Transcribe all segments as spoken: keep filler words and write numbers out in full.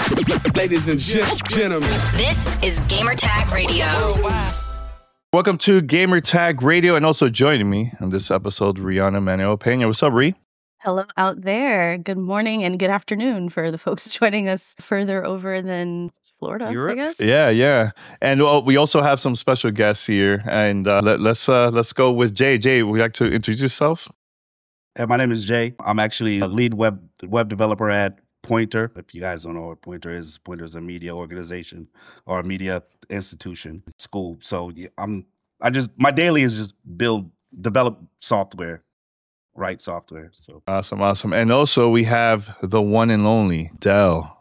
Ladies and gentlemen, this is Gamertag Radio. Welcome to Gamertag Radio, and also joining me on this episode, Rihanna Manuel Pena. What's up, Ree? Hello out there. Good morning and good afternoon for the folks joining us further over than Florida, Europe? I guess. Yeah, yeah. And uh, we also have some special guests here. And uh, let, let's uh, let's go with Jay. Jay, would you like to introduce yourself? Hey, my name is Jay. I'm actually a lead web web developer at Pointer. If you guys don't know what Pointer is, Pointer is a media organization or a media institution, school. So yeah, I'm I just my daily is just build, develop software, write software. So Awesome, awesome. And also we have the one and only Dell.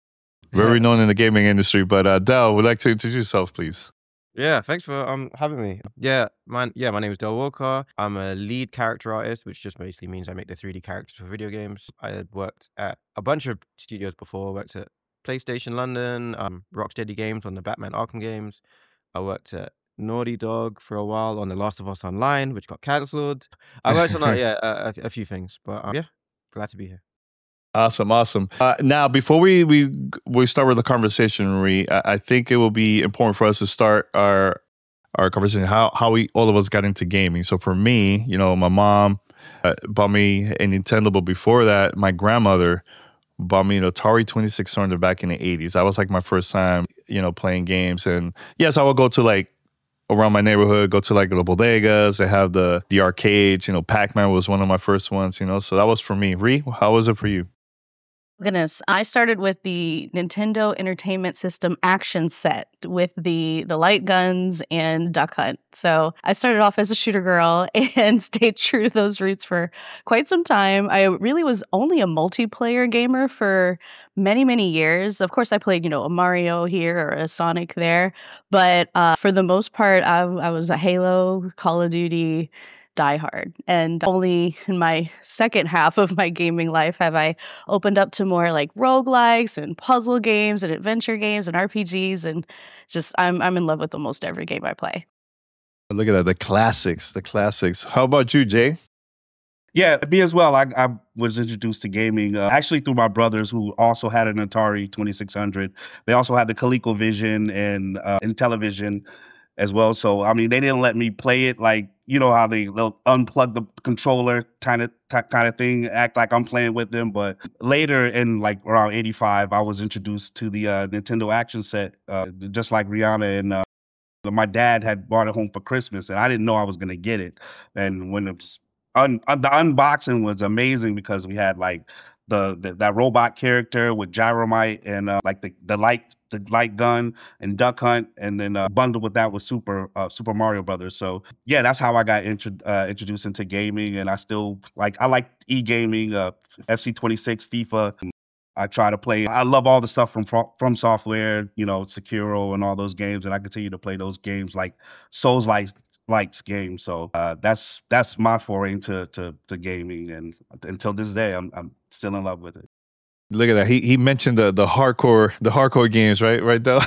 Very known in the gaming industry, but uh, Dell, would like to introduce yourself, please. Yeah, thanks for um having me. Yeah, my yeah, my name is Del Walker. I'm a lead character artist, which just basically means I make the three D characters for video games. I had worked at a bunch of studios before. I worked at PlayStation London, um, Rocksteady Games on the Batman Arkham games. I worked at Naughty Dog for a while on The Last of Us Online, which got cancelled. I worked on uh, yeah a, a few things, but um, yeah, glad to be here. Awesome, awesome. Uh, now, before we, we we start with the conversation, Ree, I, I think it will be important for us to start our our conversation how how we all of us got into gaming. So for me, you know, my mom uh, bought me a Nintendo, but before that, my grandmother bought me an Atari twenty-six hundred back in the eighties. That was like my first time, you know, playing games. And yes, I would go to like around my neighborhood, go to like the bodegas. They have the the arcades. You know, Pac-Man was one of my first ones. You know, so that was for me. Ree, how was it for you? Goodness, I started with the Nintendo Entertainment System action set with the the light guns and Duck Hunt. So I started off as a shooter girl and stayed true to those roots for quite some time. I really was only a multiplayer gamer for many, many years. Of course, I played, you know, a Mario here or a Sonic there. But uh, for the most part, I, I was a Halo, Call of Duty, Die Hard. And only in my second half of my gaming life have I opened up to more like roguelikes and puzzle games and adventure games and R P Gs. And just I'm I'm in love with almost every game I play. Look at that, the classics, the classics. How about you, Jay? yeah, me as well. I, I was introduced to gaming uh, actually through my brothers who also had an Atari twenty-six hundred. They also had the ColecoVision and uh, Intellivision as well. So I mean, they didn't let me play it like. You know how they, they'll unplug the controller kind of kind of thing, act like I'm playing with them. But later in like around eighty-five, I was introduced to the uh, Nintendo action set, uh, just like Rihanna. And uh, my dad had brought it home for Christmas, and I didn't know I was going to get it. And when it was un- un- the unboxing was amazing because we had like the, the that robot character with Gyromite and uh, like the, the light the light gun and Duck Hunt, and then uh, bundled with that was Super uh, Super Mario Brothers. So yeah, that's how I got intro- uh, introduced into gaming, and I still like I like e-gaming, uh, F C twenty-six, FIFA. I try to play. I love all the stuff from from software, you know, Sekiro and all those games, and I continue to play those games like Souls like likes games. So uh, that's that's my foray into to, to gaming, and until this day, I'm I'm still in love with it. Look at that. He he mentioned the the hardcore the hardcore games, right? Right, Del?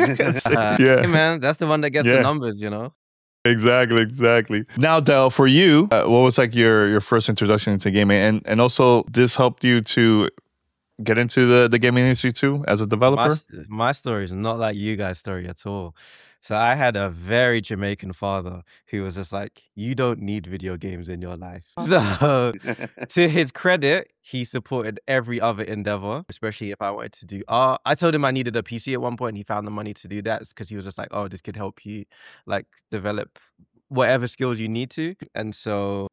Uh, Yeah. Hey man, that's the one that gets Yeah. the numbers, you know. Exactly, exactly. Now, Del, for you, uh, what was like your your first introduction into gaming, and and also this helped you to get into the the gaming industry too as a My developer? s- my story is not like you guys' story at all. So I had a very Jamaican father who was just like, you don't need video games in your life. So to his credit, he supported every other endeavor, especially if I wanted to do art. I told him I needed a P C at one point, and he found the money to do that because he was just like, oh, this could help you like develop whatever skills you need to. And so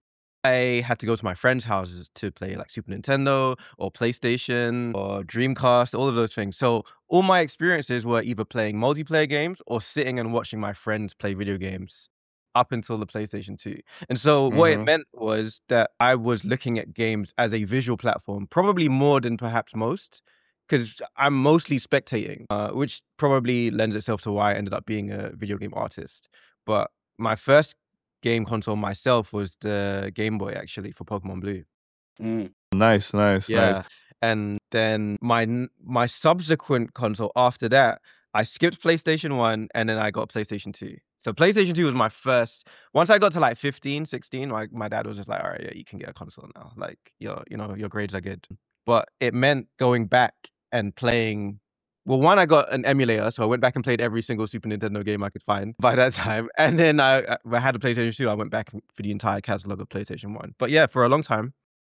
I had to go to my friends' houses to play like Super Nintendo or PlayStation or Dreamcast, all of those things. So all my experiences were either playing multiplayer games or sitting and watching my friends play video games up until the PlayStation two. And so what it Mm-hmm. meant was that I was looking at games as a visual platform, probably more than perhaps most, because I'm mostly spectating, uh, which probably lends itself to why I ended up being a video game artist. But my first game console myself was the Game Boy, actually, for Pokemon Blue. Mm. Nice, nice, nice. Yeah. And then my n- my subsequent console after that, I skipped PlayStation one and then I got PlayStation two. So PlayStation two was my first. Once I got to like fifteen, sixteen, my, my dad was just like, all right, yeah, you can get a console now. Like, your, you know, your grades are good. But it meant going back and playing well, one, I got an emulator, so I went back and played every single Super Nintendo game I could find by that time. And then I, I had a PlayStation two. I went back for the entire catalog of PlayStation one. But yeah, for a long time,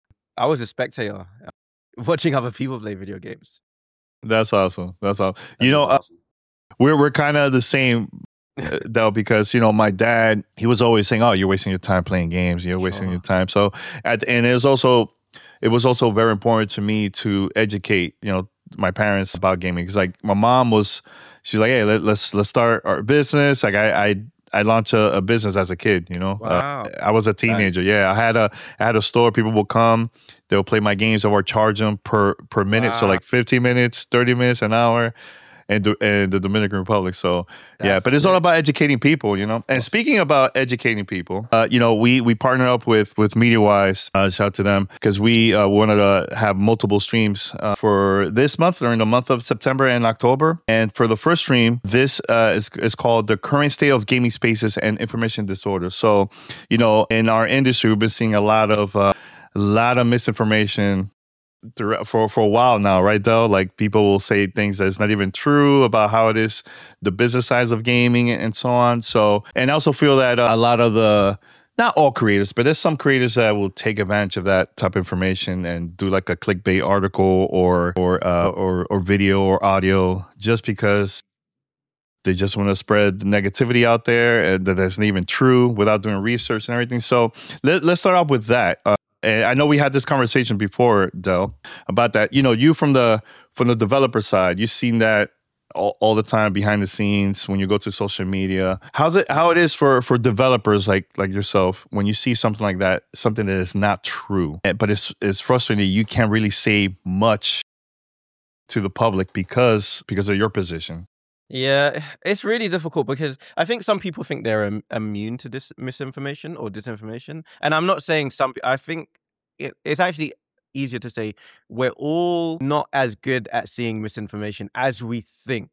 I was a spectator watching other people play video games. That's awesome. That's awesome. That You know, is uh, awesome. we're we're kind of the same, uh, though, because you know my dad, he was always saying, "Oh, you're wasting your time playing games. You're wasting Sure. your time." So, at and it was also it was also very important to me to educate, you know, my parents about gaming, because like my mom was, she's like, "Hey, let, let's let's start our business." Like I I I launched a, a business as a kid. You know, Wow. uh, I was a teenager. Yeah, I had a I had a store. People will come. They'll play my games. I would charge them per per minute. So Wow. like fifteen minutes, thirty minutes, an hour. And the, and the Dominican Republic. So yeah, That's but it's all great. about educating people, you know. And speaking about educating people, uh, you know, we we partner up with with MediaWise. Uh, shout out to them, because we uh, wanted to have multiple streams uh, for this month, during the month of September and October. And for the first stream, this uh, is is called the current state of gaming spaces and information disorders. So, you know, in our industry, we've been seeing a lot of uh, a lot of misinformation throughout for for a while now, right? Though, like people will say things that's not even true about how it is, the business sides of gaming and so on. So, and I also feel that uh, a lot of the, not all creators, but there's some creators that will take advantage of that type of information and do like a clickbait article or or uh, or or video or audio just because they just want to spread the negativity out there and that that's not even true without doing research and everything. So let, let's start off with that. Uh, and I know we had this conversation before, Del, about that. You know, you from the from the developer side, you've seen that all, all the time behind the scenes when you go to social media. How's it? How it is for for developers like like yourself when you see something like that, something that is not true, eh, but it's it's frustrating. You can't really say much to the public because because of your position. Yeah, it's really difficult because I think some people think they're im- immune to this misinformation or disinformation. And I'm not saying some, I think it, it's actually easier to say we're all not as good at seeing misinformation as we think.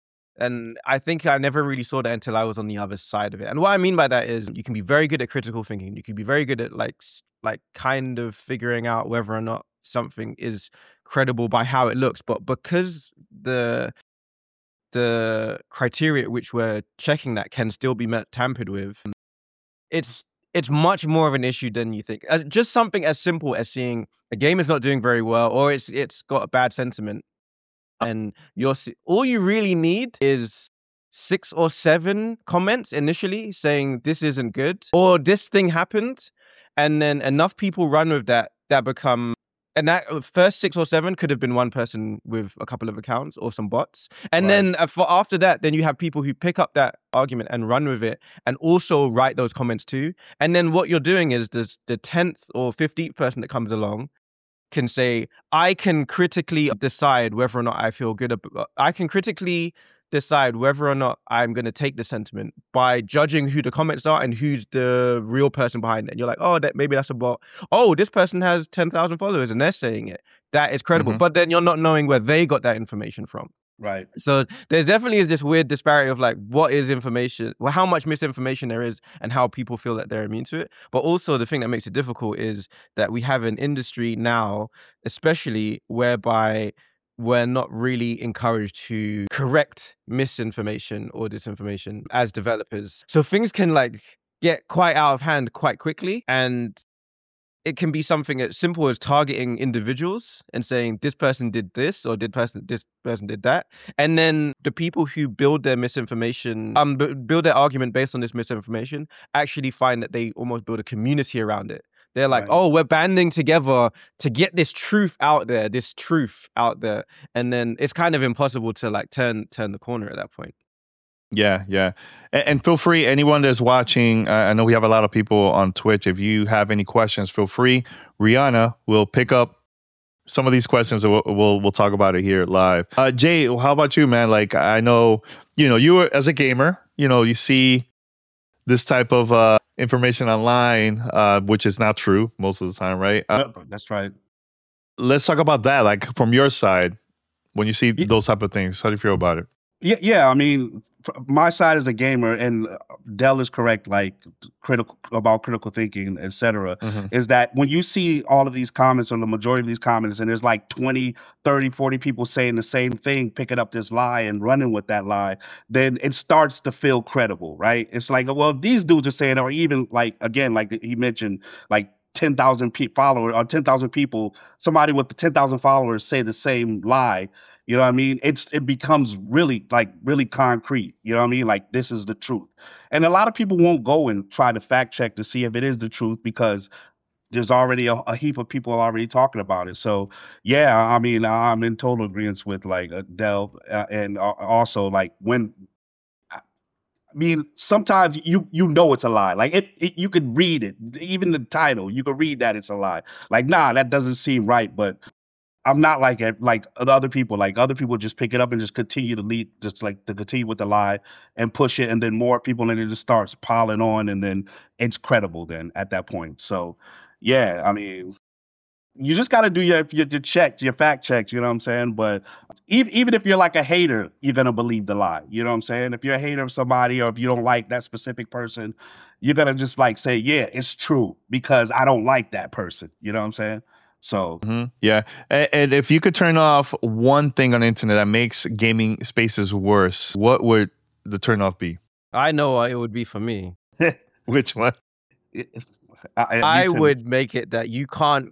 And I think I never really saw that until I was on the other side of it. And what I mean by that is you can be very good at critical thinking. You can be very good at like, s- like kind of figuring out whether or not something is credible by how it looks. But because the the criteria at which we're checking that can still be met, tampered with, it's it's much more of an issue than you think. Uh, just something as simple as seeing a game is not doing very well, or it's it's got a bad sentiment, and you're se- all you really need is six or seven comments initially saying this isn't good or this thing happened, and then enough people run with that that become. And that uh, first six or seven could have been one person with a couple of accounts or some bots. And Right. then uh, for after that, then you have people who pick up that argument and run with it and also write those comments too. And then what you're doing is this, the tenth or fifteenth person that comes along can say, I can critically decide whether or not I feel good about, I can critically decide whether or not I'm going to take the sentiment by judging who the comments are and who's the real person behind it. And you're like, oh, that maybe that's a bot. Oh, this person has ten thousand followers and they're saying it. That is credible. Mhm. But then you're not knowing where they got that information from. Right. So there definitely is this weird disparity of like what is information, well, how much misinformation there is and how people feel that they're immune to it. But also the thing that makes it difficult is that we have an industry now, especially whereby we're not really encouraged to correct misinformation or disinformation as developers. So things can like get quite out of hand quite quickly, and it can be something as simple as targeting individuals and saying this person did this or did person this person did that, and then the people who build their misinformation, um, b- build their argument based on this misinformation, actually find that they almost build a community around it. They're like, Right. oh, we're banding together to get this truth out there, this truth out there, and then it's kind of impossible to like turn turn the corner at that point. Yeah, yeah. And, and feel free, anyone that's watching, uh, I know we have a lot of people on Twitch. If you have any questions, feel free. Rihanna will pick up some of these questions and we'll we'll, we'll talk about it here live. Uh, Jay, how about you, man? Like, I know, you know, you were, as a gamer, you know, you see this type of uh, information online, uh, which is not true most of the time, right? Uh, Yep, that's right. let's talk about that. Like, from your side, when you see Ye- those type of things, how do you feel about it? Yeah, yeah. I mean, my side as a gamer, and Dell is correct, like critical about critical thinking, et cetera, Mm-hmm. is that when you see all of these comments, or the majority of these comments, and there's like twenty, thirty, forty people saying the same thing, picking up this lie and running with that lie, then it starts to feel credible, right? It's like, well, these dudes are saying, or even like, again, like he mentioned, like ten thousand pe- followers or ten thousand people, somebody with the ten thousand followers say the same lie. You know what I mean? It's it becomes really like really concrete. You know what I mean? Like this is the truth. And a lot of people won't go and try to fact check to see if it is the truth because there's already a, a heap of people already talking about it. So yeah, I mean, I'm in total agreement with like Adele, uh, and uh, also like when. I mean, sometimes you you know it's a lie. Like it, it, you could read it, even the title. You could read that it's a lie. Like, nah, that doesn't seem right. But I'm not like it, like the other people. Like other people just pick it up and just continue to lead, just like to continue with the lie and push it, and then more people, and it just starts piling on, and then it's credible. Then at that point, so yeah, I mean, you just got to do your, your your checks, your fact checks. You know what I'm saying? But even even if you're like a hater, you're gonna believe the lie. You know what I'm saying? If you're a hater of somebody, or if you don't like that specific person, you're gonna just like say, yeah, it's true because I don't like that person. You know what I'm saying? So Mm-hmm. Yeah, and, and if you could turn off one thing on the internet that makes gaming spaces worse, what would the turn off be? I know what it would be for me. Which one? I, I would make it that you can't.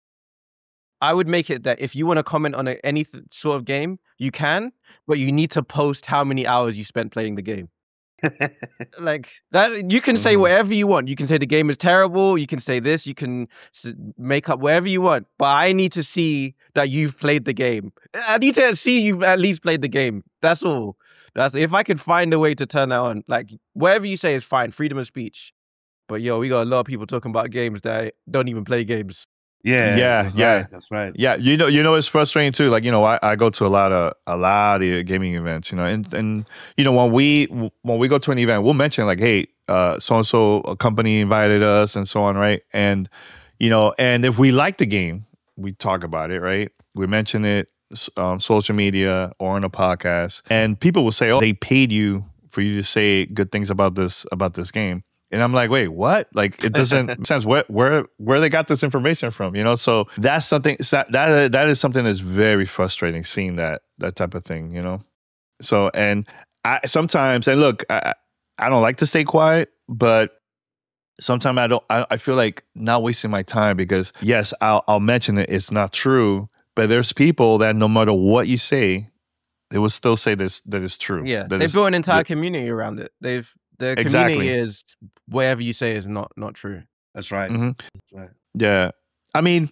I would make it that if you want to comment on a, any th- sort of game, you can, but you need to post how many hours you spent playing the game. Like that, you can say Mhm. whatever you want. You can say the game is terrible. You can say this. You can s- make up whatever you want. But I need to see that you've played the game. I need to see you've at least played the game. That's all. That's if I could find a way to turn that on. Like whatever you say is fine. Freedom of speech. But yo, we got a lot of people talking about games that don't even play games. Yeah, Yeah, that's yeah. right, that's right. Yeah, you know, you know, it's frustrating too. Like, you know, I, I go to a lot of a lot of gaming events, you know, and and you know, when we when we go to an event, we'll mention like, hey, uh, so and so a company invited us, and so on, right? And you know, and if we like the game, we talk about it, right? We mention it on social media or on a podcast, and people will say, oh, they paid you for you to say good things about this about this game. And I'm like, wait, what? Like, it doesn't make sense. Where, where, where they got this information from? You know, so that's something that that is something that's very frustrating. Seeing that that type of thing, you know. So, and I sometimes, and look, I I don't like to stay quiet, but sometimes I don't. I, I feel like not wasting my time because yes, I'll I'll mention it. It's not true, but there's people that no matter what you say, they will still say this that is true. Yeah, that they've is- built an entire that- community around it. They've the Exactly. community is whatever you say is not not true. That's right. Mhm. That's right. Yeah. I mean,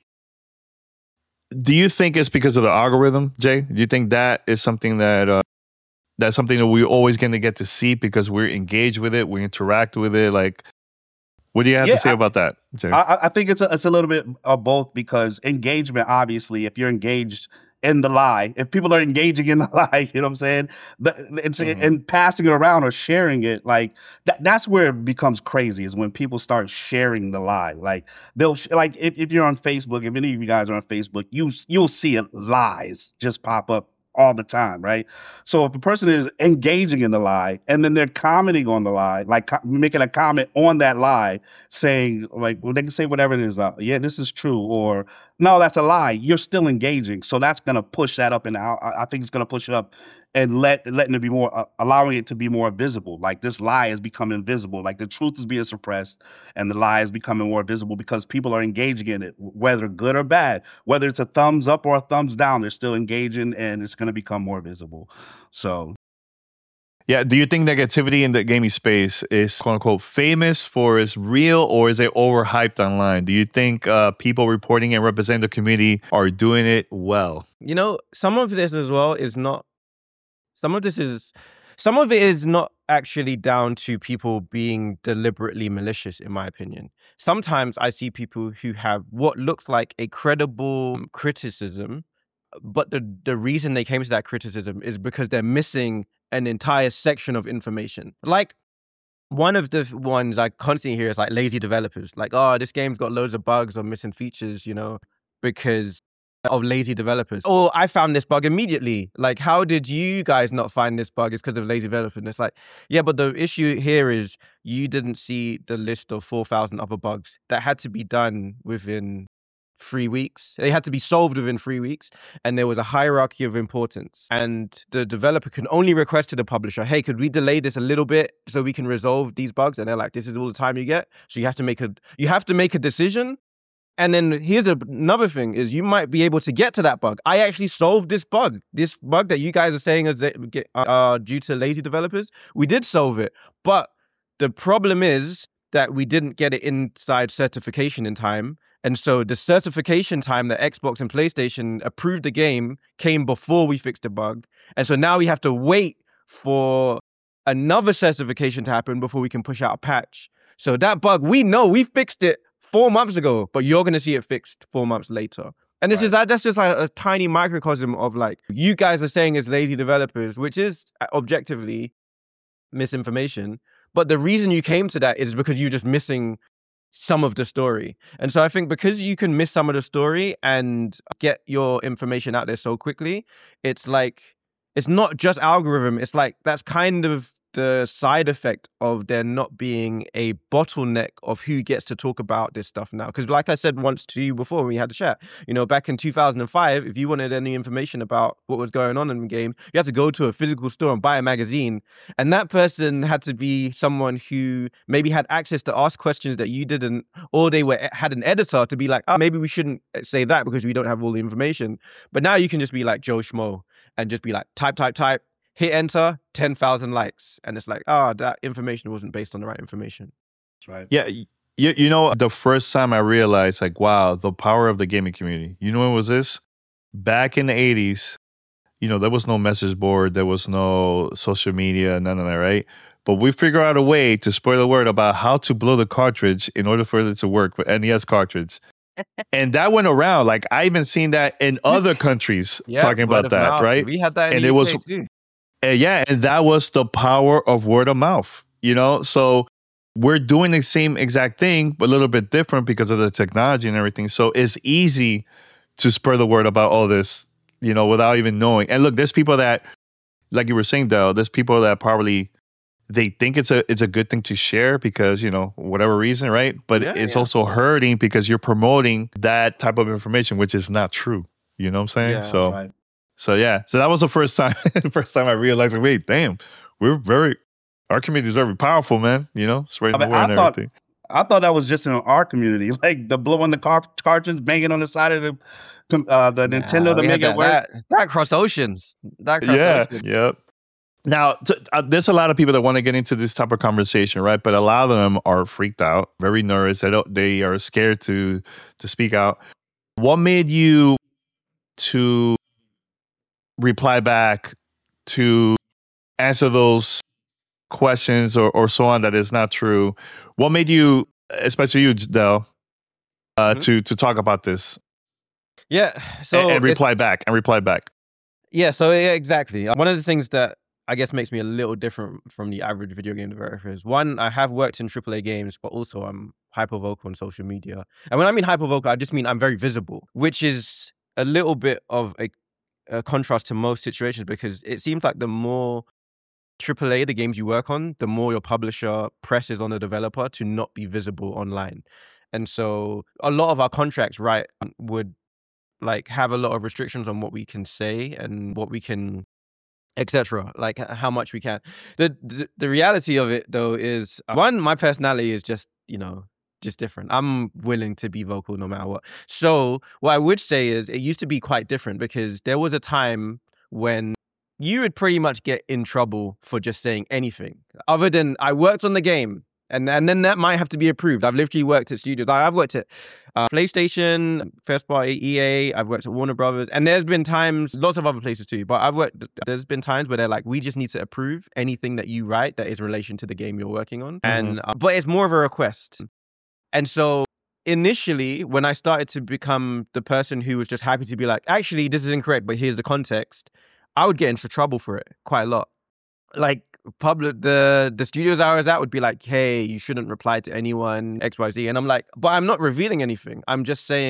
do you think it's because of the algorithm, Jay? Do you think that is something that uh, that's something that we're always going to get to see because we're engaged with it, we interact with it? Like, what do you have Yeah, to say I- about that, Jay? I, I- I think it's a, it's a little bit of both because engagement, obviously, if you're engaged in the lie, if people are engaging in the lie, you know what I'm saying? The, it's Mhm. and passing it around or sharing it, like that, that's where it becomes crazy is when people start sharing the lie. Like they'll sh- like if, if you're on Facebook, if any of you guys are on Facebook, you you'll see it, lies just pop up all the time, right? So if a person is engaging in the lie and then they're commenting on the lie, like co- making a comment on that lie, saying like, well, they can say whatever it is, uh, yeah, this is true, or no, that's a lie. You're still engaging, so that's gonna push that up, and I, I think it's gonna push it up and let letting it be more, uh, allowing it to be more visible. Like this lie is becoming visible, like the truth is being suppressed, and the lie is becoming more visible because people are engaging in it, whether good or bad, whether it's a thumbs up or a thumbs down, they're still engaging, and it's gonna become more visible. So Yeah. Do you think negativity in the gaming space is quote unquote famous for its real or is it overhyped online? Do you think uh, people reporting and representing the community are doing it well? You know, some of this as well is not. Some of this is. Some of it is not actually down to people being deliberately malicious, in my opinion. Sometimes I see people who have what looks like a credible criticism, but the, the reason they came to that criticism is because they're missing an entire section of information. Like, one of the f- ones I constantly hear is like lazy developers. Like, oh, this game's got loads of bugs or missing features, you know, because of lazy developers. Or I found this bug immediately. Like, how did you guys not find this bug? It's because of lazy developers. And it's like, yeah, but the issue here is you didn't see the list of four thousand other bugs that had to be done within three weeks. They had to be solved within three weeks. And there was a hierarchy of importance. And the developer can only request to the publisher, hey, could we delay this a little bit so we can resolve these bugs? And they're like, this is all the time you get. So you have to make a you have to make a decision. And then here's another thing is you might be able to get to that bug. I actually solved this bug. This bug that you guys are saying is uh, due to lazy developers. We did solve it. But the problem is that we didn't get it inside certification in time. And so the certification time that Xbox and PlayStation approved the game came before we fixed the bug. And so now we have to wait for another certification to happen before we can push out a patch. So that bug, we know we fixed it four months ago, but you're going to see it fixed four months later. And this right. is that that's just like a tiny microcosm of like you guys are saying as lazy developers, which is objectively misinformation. But the reason you came to that is because you're just missing some of the story. And so I think because you can miss some of the story and get your information out there so quickly, it's like, it's not just algorithm. It's like, that's kind of the side effect of there not being a bottleneck of who gets to talk about this stuff now. Because like I said once to you before when we had a chat, you know, back in two thousand five, if you wanted any information about what was going on in the game, you had to go to a physical store and buy a magazine. And that person had to be someone who maybe had access to ask questions that you didn't, or they were had an editor to be like, oh, maybe we shouldn't say that because we don't have all the information. But now you can just be like Joe Schmo and just be like, type, type, type. Hit enter, ten thousand likes. And it's like, oh, that information wasn't based on the right information. That's right. Yeah. You, you know, the first time I realized, like, wow, the power of the gaming community. You know when was this? Back in the eighties, you know, there was no message board. There was no social media, none of that, right? But we figured out a way to spoil the word about how to blow the cartridge in order for it to work with N E S cartridge. And that went around. Like, I even seen that in other countries yeah, talking about that, mouth. right? We had that in and the it U K was too. And yeah, and that was the power of word of mouth, you know? So we're doing the same exact thing, but a little bit different because of the technology and everything. So it's easy to spread the word about all this, you know, without even knowing. And look, there's people that, like you were saying, Dell, there's people that probably, they think it's a it's a good thing to share because, you know, whatever reason, right? But Yeah, it's yeah. also hurting because you're promoting that type of information, which is not true. You know what I'm saying? Yeah, so. That's right. So yeah, so that was the first time. the first time I realized, like, wait, damn, we're very, our community is very powerful, man. You know, spreading I mean, the word I and thought- everything. I thought that was just in our community, like the blowing the car- cartridge, banging on the side of the to, uh, the Nah, Nintendo to we make had it work. That, that, that crossed oceans. That crossed Yeah, oceans. yep. Now, t- uh, there's a lot of people that want to get into this type of conversation, right? But a lot of them are freaked out, very nervous. They don't. They are scared to to speak out. What made you to reply back, to answer those questions or, or so on that is not true? What made you, especially you, Dell, uh, Mhm. to to talk about this Yeah. So and, and it's- reply back and reply back? Yeah, so yeah, exactly. One of the things that I guess makes me a little different from the average video game developer is one, I have worked in triple A games, but also I'm hyper vocal on social media. And when I mean hyper vocal, I just mean I'm very visible, which is a little bit of a, a contrast to most situations because it seems like the more triple A, the games you work on, the more your publisher presses on the developer to not be visible online. And so a lot of our contracts, right, would like have a lot of restrictions on what we can say and what we can, et cetera. Like h- how much we can. The, the the reality of it though is uh, one, my personality is just, you know, just different. I'm willing to be vocal no matter what. So what I would say is it used to be quite different because there was a time when you would pretty much get in trouble for just saying anything other than I worked on the game. And and then that might have to be approved. I've literally worked at studios. Like, I've worked at uh, PlayStation, first party E A. I've worked at Warner Brothers, and there's been times, lots of other places too. But I've worked. There's been times where they're like, we just need to approve anything that you write that is in relation to the game you're working on. And uh, but it's more of a request. And so initially, when I started to become the person who was just happy to be like, actually, this is incorrect, but here's the context, I would get into trouble for it quite a lot. Like public, the the studios I was at would be like, hey, you shouldn't reply to anyone, X Y Z. And I'm like, but I'm not revealing anything. I'm just saying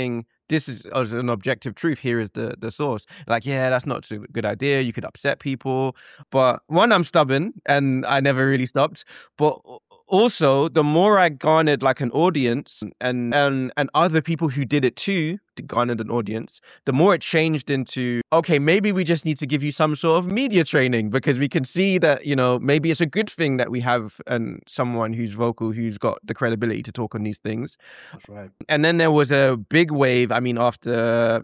this is as an objective truth. Here is the the source. Like, yeah, that's not a good idea. You could upset people. But one, I'm stubborn and I never really stopped. But also, the more I garnered like an audience and and and other people who did it too garnered an audience, the more it changed into, okay, maybe we just need to give you some sort of media training because we can see that, you know, maybe it's a good thing that we have and someone who's vocal, who's got the credibility to talk on these things. That's right. And then there was a big wave. I mean, after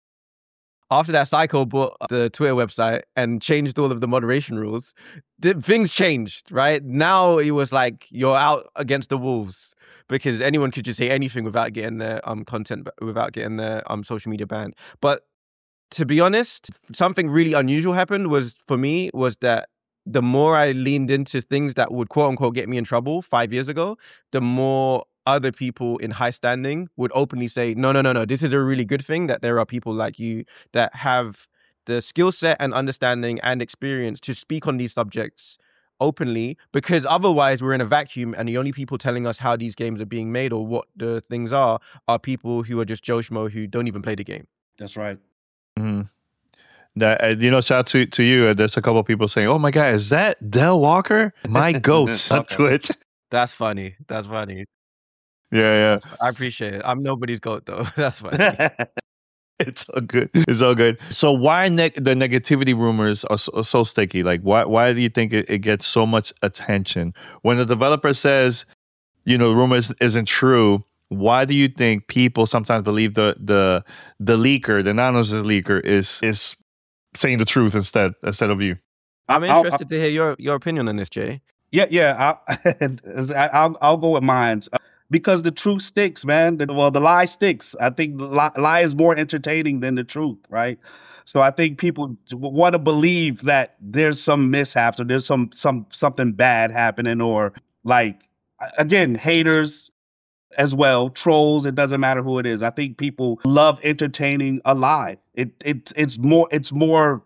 after that, Psycho bought the Twitter website and changed all of the moderation rules. The, things changed, right? Now it was like you're out against the wolves because anyone could just say anything without getting their um content, without getting their um social media banned. But to be honest, something really unusual happened was for me was that the more I leaned into things that would quote unquote get me in trouble five years ago, the more other people in high standing would openly say, no, no, no, no, this is a really good thing that there are people like you that have the skill set and understanding and experience to speak on these subjects openly, because otherwise we're in a vacuum and the only people telling us how these games are being made or what the things are are people who are just Joe Schmo who don't even play the game. That's right. Mm-hmm. That uh, you know, shout out to to you. Uh, there's a couple of people saying, "Oh my God, is that Del Walker? My goat on Twitch." That's funny. That's funny. Yeah, yeah. I appreciate it. I'm nobody's goat though. That's funny. It's all good. It's all good. So why ne- the negativity rumors are so, so sticky? Like, why why do you think it, it gets so much attention when the developer says, you know, the rumor is, isn't true? Why do you think people sometimes believe the the the leaker, the anonymous leaker, is is saying the truth instead instead of you? I'm I'll- interested I'll- to hear your your opinion on this, Jay. Yeah, yeah. I'll, I'll I'll go with mine uh, because the truth sticks, man. The, well, the lie sticks. I think the lie, lie is more entertaining than the truth, right? So I think people want to believe that there's some mishaps or there's some some something bad happening, or like again, haters as well, trolls. It doesn't matter who it is. I think people love entertaining a lie. It it it's more it's more.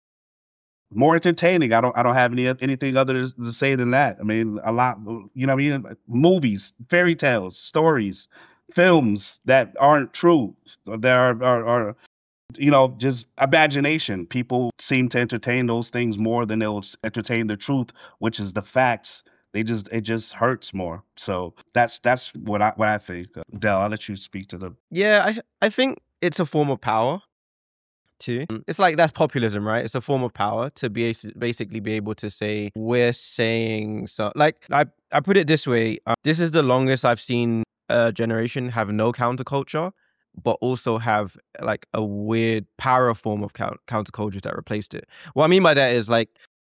More entertaining. I don't. I don't have any anything other to say than that. I mean, a lot. You know, what I mean, movies, fairy tales, stories, films that aren't true. There are, are, are, you know, just imagination. People seem to entertain those things more than they'll entertain the truth, which is the facts. They just it just hurts more. So that's that's what I what I think. Del, I'll let you speak to the. Yeah, I I think it's a form of power. Too. It's like that's populism, right? It's a form of power to be basically be able to say we're saying so. Like I, I put it this way: uh, this is the longest I've seen a generation have no counterculture, but also have like a weird power form of count- counterculture that replaced it. What I mean by that is like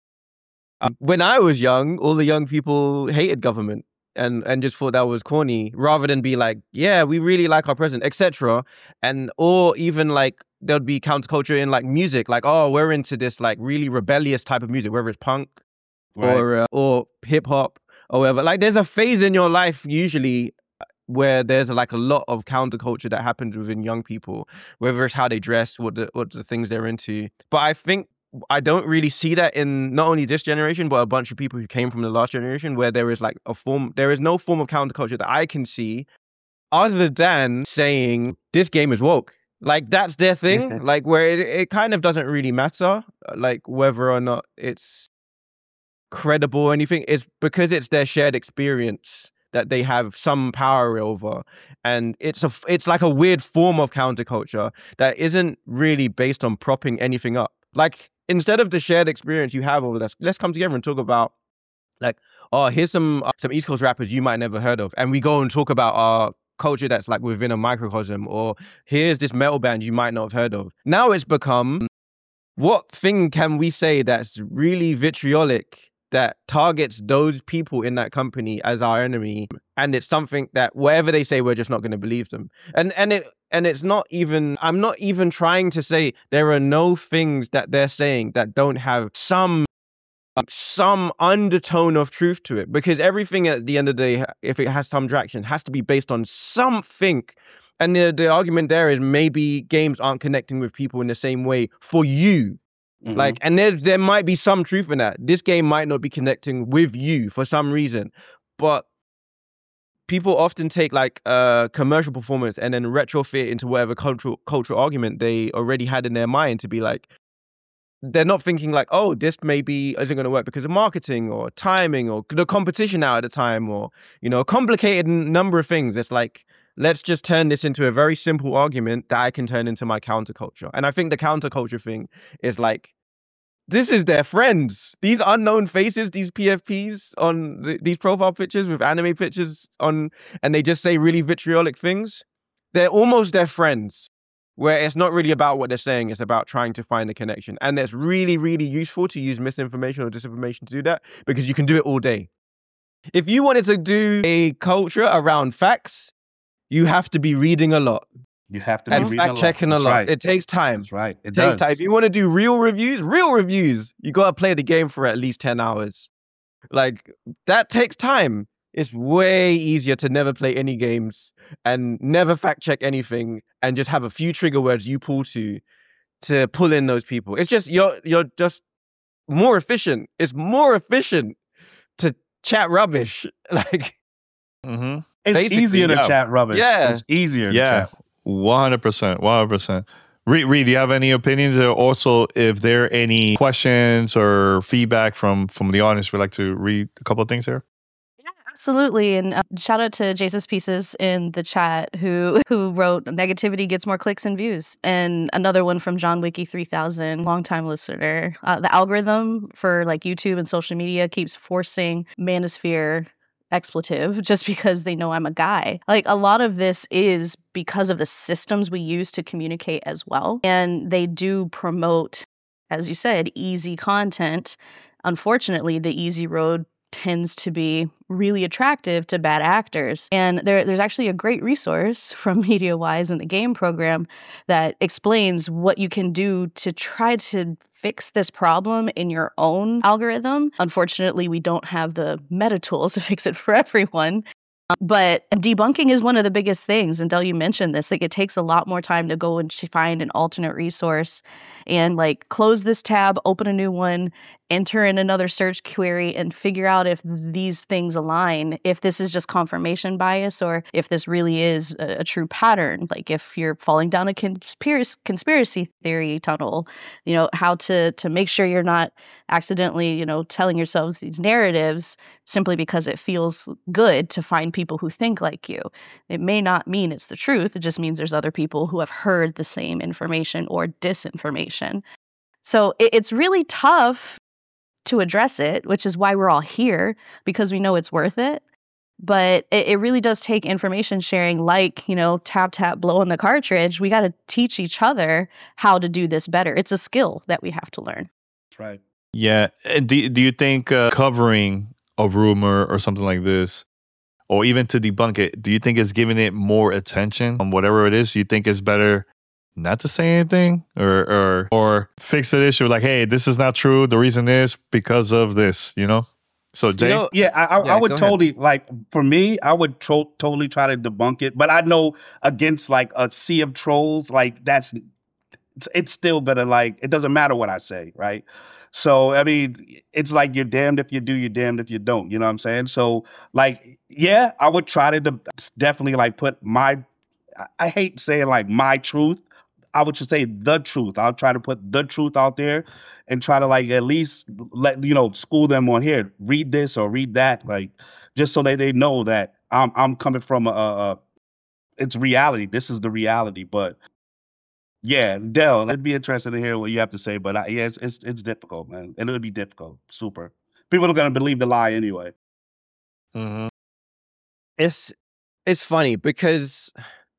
um, when I was young, all the young people hated government. And and just thought that was corny, rather than be like, yeah, we really like our president, et cetera. And or even like there'd be counterculture in like music, like oh, we're into this like really rebellious type of music, whether it's punk Right. or uh, or hip hop or whatever. Like there's a phase in your life usually where there's like a lot of counterculture that happens within young people, whether it's how they dress, what the what the things they're into. But I think I don't really see that in not only this generation, but a bunch of people who came from the last generation, where there is like a form, there is no form of counterculture that I can see other than saying this game is woke. Like that's their thing, like where it, it kind of doesn't really matter, like whether or not it's credible or anything. It's because it's their shared experience that they have some power over. And it's a, it's like a weird form of counterculture that isn't really based on propping anything up. Like, instead of the shared experience you have over this, let's come together and talk about, like, oh, here's some uh, some East Coast rappers you might never heard of, and we go and talk about our culture that's like within a microcosm, or here's this metal band you might not have heard of. Now it's become, what thing can we say that's really vitriolic that targets those people in that company as our enemy, and it's something that whatever they say, we're just not going to believe them. And and it and it's not even, I'm not even trying to say there are no things that they're saying that don't have some um, some undertone of truth to it, because everything at the end of the day, if it has some traction, has to be based on something. And the the argument there is maybe games aren't connecting with people in the same way for you. Mhm. Like, and there there might be some truth in that. This game might not be connecting with you for some reason, but people often take like a commercial performance and then retrofit into whatever cultural cultural argument they already had in their mind to be like, they're not thinking like, oh, this maybe isn't going to work because of marketing or timing or the competition out at the time or, you know, a complicated number of things. It's like, let's just turn this into a very simple argument that I can turn into my counterculture. And I think the counterculture thing is like, this is their friends. These unknown faces, these P F Ps on th- these profile pictures with anime pictures on, and they just say really vitriolic things. They're almost their friends, where it's not really about what they're saying. It's about trying to find a connection. And it's really, really useful to use misinformation or disinformation to do that because you can do it all day. If you wanted to do a culture around facts, you have to be reading a lot. You have to be And reading a fact lot. checking a That's lot. right. It takes time. That's right. It, It takes does. time. If you want to do real reviews, real reviews, you got to play the game for at least ten hours. Like, that takes time. It's way easier to never play any games and never fact check anything and just have a few trigger words you pull to to pull in those people. It's just, you're you're just more efficient. It's more efficient to chat rubbish. Like, Mm-hmm. It's basically, easier to yeah. chat rubbish. Yeah. It's easier. to Yeah, chat. one hundred percent, one hundred percent. Reed, Reed, do you have any opinions? Or also, if there are any questions or feedback from from the audience, we'd like to read a couple of things here. Absolutely. And uh, shout out to Jesus Pieces in the chat who who wrote negativity gets more clicks and views. And another one from John Wiki three thousand, longtime listener. Uh, the algorithm for like YouTube and social media keeps forcing manosphere expletive just because they know I'm a guy. Like a lot of this is because of the systems we use to communicate as well. And they do promote, as you said, easy content. Unfortunately, the easy road tends to be really attractive to bad actors. And there, there's actually a great resource from MediaWise in the game program that explains what you can do to try to fix this problem in your own algorithm. Unfortunately, we don't have the meta tools to fix it for everyone. But debunking is one of the biggest things. And Del, you mentioned this. Like, it takes a lot more time to go and sh- find an alternate resource and like close this tab, open a new one, enter in another search query, and figure out if these things align. If this is just confirmation bias, or if this really is a, a true pattern. Like if you're falling down a conspiracy conspiracy theory tunnel, you know how to to make sure you're not accidentally, you know, telling yourselves these narratives simply because it feels good to find people who think like you. It may not mean it's the truth. It just means there's other people who have heard the same information or disinformation. So it, it's really tough to address it, which is why we're all here, because we know it's worth it. But it, it really does take information sharing, like, you know, tap, tap, blow on the cartridge. We got to teach each other how to do this better. It's a skill that we have to learn. That's right. Yeah. And Do, do you think uh, covering a rumor or something like this, or even to debunk it, do you think it's giving it more attention on whatever it is? Do you think it's better not to say anything or or or fix the issue like, hey, this is not true. The reason is because of this, you know? So Jay, You know, Yeah, I, I, Yeah, I would go ahead. totally like. For me, I would tro- totally try to debunk it. But I know against like a sea of trolls, like that's it's, it's still better. Like it doesn't matter what I say, right? So I mean, it's like you're damned if you do, you're damned if you don't. You know what I'm saying? So like, yeah, I would try to de- definitely like put my. I, I hate saying like my truth. I would just say the truth. I'll try to put the truth out there and try to like at least let you know school them on here. Read this or read that, like just so that they know that I'm I'm coming from a, a, a it's reality. This is the reality. But yeah, Del, it'd be interesting to hear what you have to say. But I, yeah, it's, it's it's difficult, man, and it would be difficult. Super. People are gonna believe the lie anyway. Mhm. it's it's funny because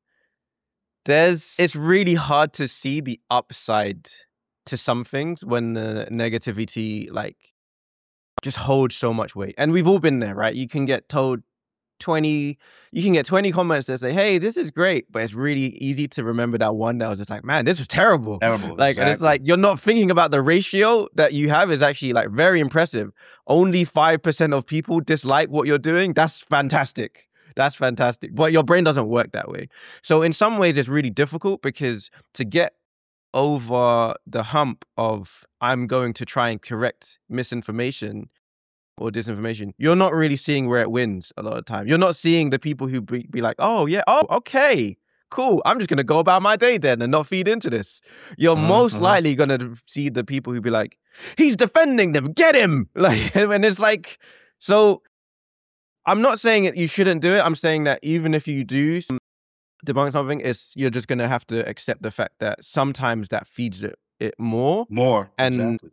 there's it's really hard to see the upside to some things when the negativity like just holds so much weight. And we've all been there, right? You can get told twenty you can get twenty comments that say, hey, this is great, but it's really easy to remember that one that was just like, man, this was terrible. Terrible. Like, and it's exactly. like you're not thinking about the ratio that you have is actually like very impressive. Only five percent of people dislike what you're doing. That's fantastic. That's fantastic. But your brain doesn't work that way. So in some ways, it's really difficult because to get over the hump of I'm going to try and correct misinformation, or disinformation, you're not really seeing where it wins a lot of time. You're not seeing the people who be, be like, oh yeah, oh okay, cool. I'm just gonna go about my day then and not feed into this. You're Mhm, most mhm. likely gonna see the people who be like, he's defending them, get him. Like, and it's like, so I'm not saying that you shouldn't do it. I'm saying that even if you do some- debunk something, it's you're just gonna have to accept the fact that sometimes that feeds it it more. More. And exactly.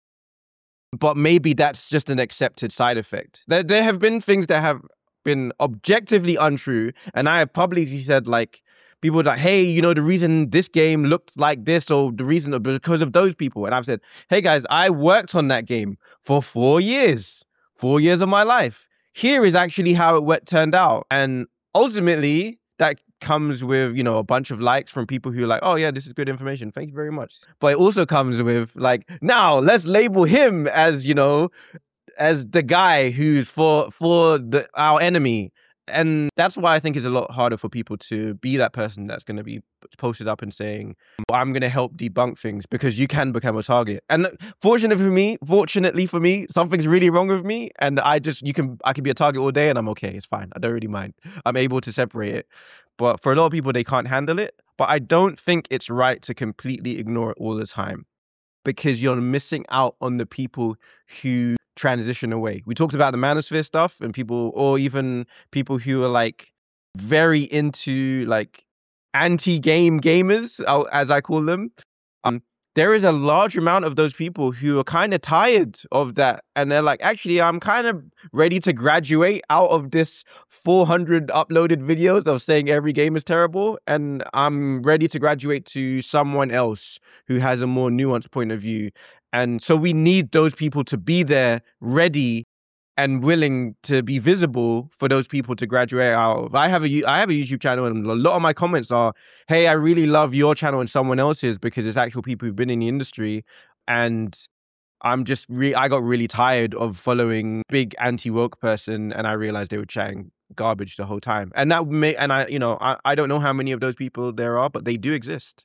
but maybe that's just an accepted side effect. There, there have been things that have been objectively untrue, and I have publicly said, like, people are like, hey, you know, the reason this game looked like this, or the reason because of those people. And I've said, hey guys, I worked on that game for four years, four years of my life. Here is actually how it went, turned out. And ultimately, that comes with, you know, a bunch of likes from people who are like, oh yeah, this is good information. Thank you very much. But it also comes with like, now let's label him as, you know, as the guy who's for for the our enemy. And that's why I think it's a lot harder for people to be that person that's going to be posted up and saying, I'm going to help debunk things, because you can become a target. And fortunately for me, fortunately for me, something's really wrong with me. And I just, you can, I can be a target all day and I'm okay. It's fine. I don't really mind. I'm able to separate it. But for a lot of people, they can't handle it. But I don't think it's right to completely ignore it all the time, because you're missing out on the people who transition away. We talked about the manosphere stuff, and people, or even people who are like very into like anti-game gamers, uh, as I call them. Um, there is a large amount of those people who are kind of tired of that, and they're like, actually, I'm kind of ready to graduate out of this four hundred uploaded videos of saying every game is terrible, and I'm ready to graduate to someone else who has a more nuanced point of view. And so we need those people to be there, ready and willing to be visible for those people to graduate out of. I have a, I have a YouTube channel, and a lot of my comments are, hey, I really love your channel and someone else's, because it's actual people who've been in the industry. And I'm just, re- I got really tired of following big anti-woke person, and I realized they were chatting garbage the whole time. And that may, and I, you know, I, I don't know how many of those people there are, but they do exist.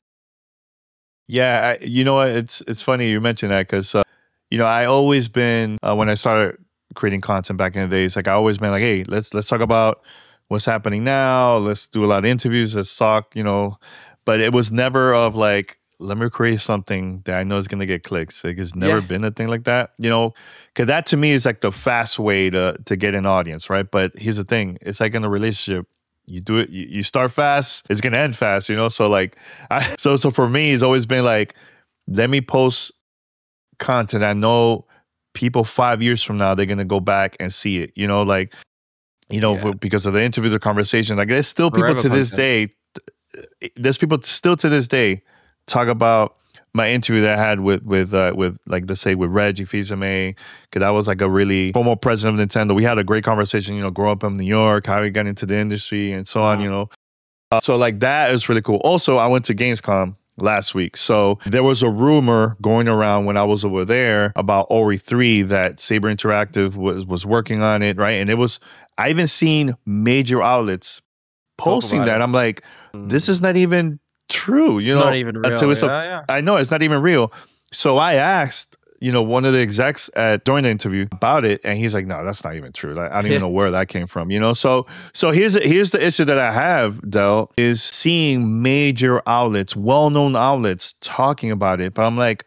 Yeah, I, you know what? It's it's funny you mentioned that, because uh, you know, I always been uh, when I started creating content back in the days, like I always been like, hey, let's let's talk about what's happening now. Let's do a lot of interviews. Let's talk, you know. But it was never of like, let me create something that I know is gonna get clicks. Like, it's never Yeah. been a thing like that, you know. Because that to me is like the fast way to to get an audience, right? But here's the thing: it's like in a relationship. You do it. You, you start fast. It's gonna end fast, you know. So like, I, so so for me, it's always been like, let me post content I know people five years from now they're gonna go back and see it. You know, like, you know, Yeah. because of the interviews or conversation. Like, there's still people Forever to this content. day. There's people still to this day talk about my interview that I had with with uh, with like, let's say with Reggie Fils-Aimé, because that was like a really former president of Nintendo. We had a great conversation, you know, growing up in New York, how he got into the industry and so on, you know. Uh, so like that is really cool. Also, I went to Gamescom last week. So there was a rumor going around when I was over there about Ori three that Saber Interactive was was working on it, right? And it was, I even seen major outlets posting about that. it. I'm like, this is not even true, you It's know. not even real. Until it's a- Yeah, yeah. I know it's not even real. So I asked, you know, one of the execs at during the interview about it, and he's like, "No, that's not even true. Like, I don't even know where that came from." You know, so so here's here's the issue that I have, Del, is seeing major outlets, well-known outlets, talking about it. But I'm like,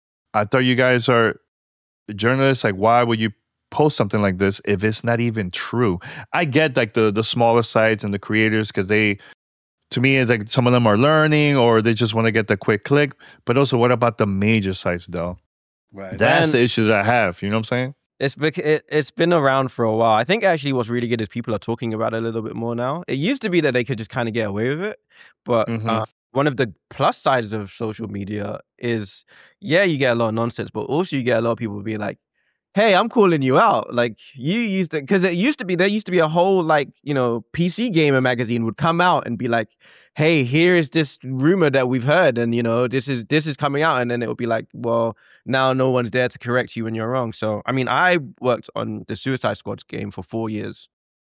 I thought you guys are journalists. Like, why would you post something like this if it's not even true? I get like the the smaller sites and the creators, because they, to me, it's like some of them are learning or they just want to get the quick click. But also, what about the major sites, though? Right. That's And- the issue that I have. You know what I'm saying? It's bec- it, it's been around for a while. I think actually what's really good is people are talking about it a little bit more now. It used to be that they could just kind of get away with it, but Mhm. uh, one of the plus sides of social media is, yeah, you get a lot of nonsense, but also you get a lot of people being like, hey, I'm calling you out. Like, you used to, because it used to be, there used to be a whole, like, you know, P C Gamer magazine would come out and be like, hey, here is this rumor that we've heard, and, you know, this is this is coming out. And then it would be like, well, now no one's there to correct you when you're wrong. So, I mean, I worked on the Suicide Squad game for four years.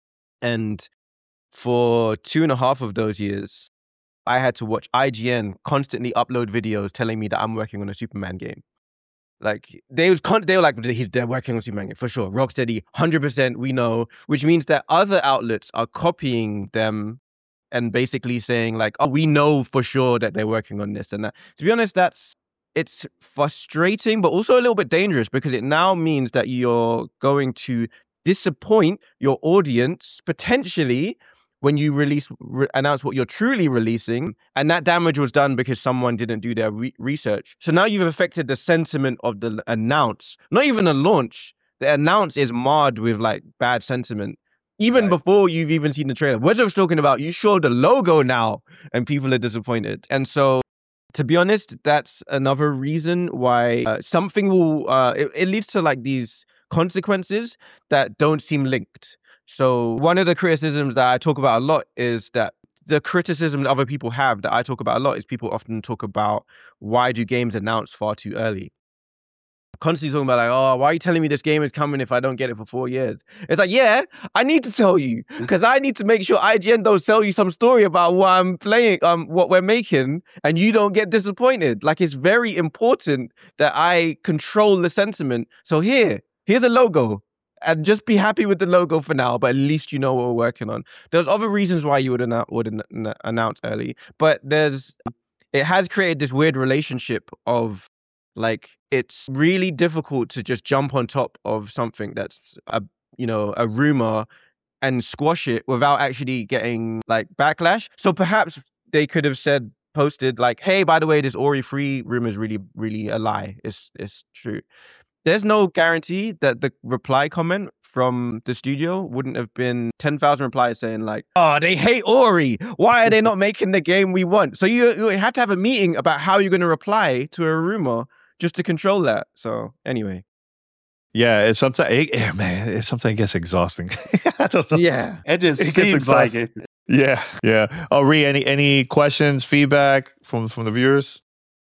And for two and a half of those years, I had to watch I G N constantly upload videos telling me that I'm working on a Superman game. Like they was con- they were like he's they're working on Super Mario for sure. Rocksteady, one hundred percent we know, which means that other outlets are copying them and basically saying like, oh, we know for sure that they're working on this and that. To be honest, that's it's frustrating, but also a little bit dangerous because it now means that you're going to disappoint your audience potentially when you release re- announce what you're truly releasing, and that damage was done because someone didn't do their re- research. So now you've affected the sentiment of the announce, not even a launch. The announce is marred with like bad sentiment, even right. before you've even seen the trailer. We're just talking about you showed the logo now, and people are disappointed. And so, to be honest, that's another reason why uh, something will. Uh, it, it leads to like these consequences that don't seem linked. So one of the criticisms that I talk about a lot is that the criticism that other people have that I talk about a lot is people often talk about why do games announce far too early? Constantly talking about like, oh, why are you telling me this game is coming if I don't get it for four years? It's like, yeah, I need to tell you because I need to make sure I G N don't sell you some story about what I'm playing, um, what we're making, and you don't get disappointed. Like it's very important that I control the sentiment. So here, here's a logo. And just be happy with the logo for now, but at least you know what we're working on. There's other reasons why you would, annou- would an- announce early, but there's it has created this weird relationship of like it's really difficult to just jump on top of something that's a you know a rumor and squash it without actually getting like backlash. So perhaps they could have said posted like, hey, by the way, this Ori three rumor is really really a lie. It's it's true. There's no guarantee that the reply comment from the studio wouldn't have been ten thousand replies saying like, oh, they hate Ori. Why are they not making the game we want? So you, you have to have a meeting about how you're going to reply to a rumor just to control that. So anyway. Yeah, it's sometimes, it, yeah, man, it's sometimes it gets exhausting. I don't know. Yeah. It just it seems like it. Yeah, yeah. Oh, Ree, any, any questions, feedback from, from the viewers?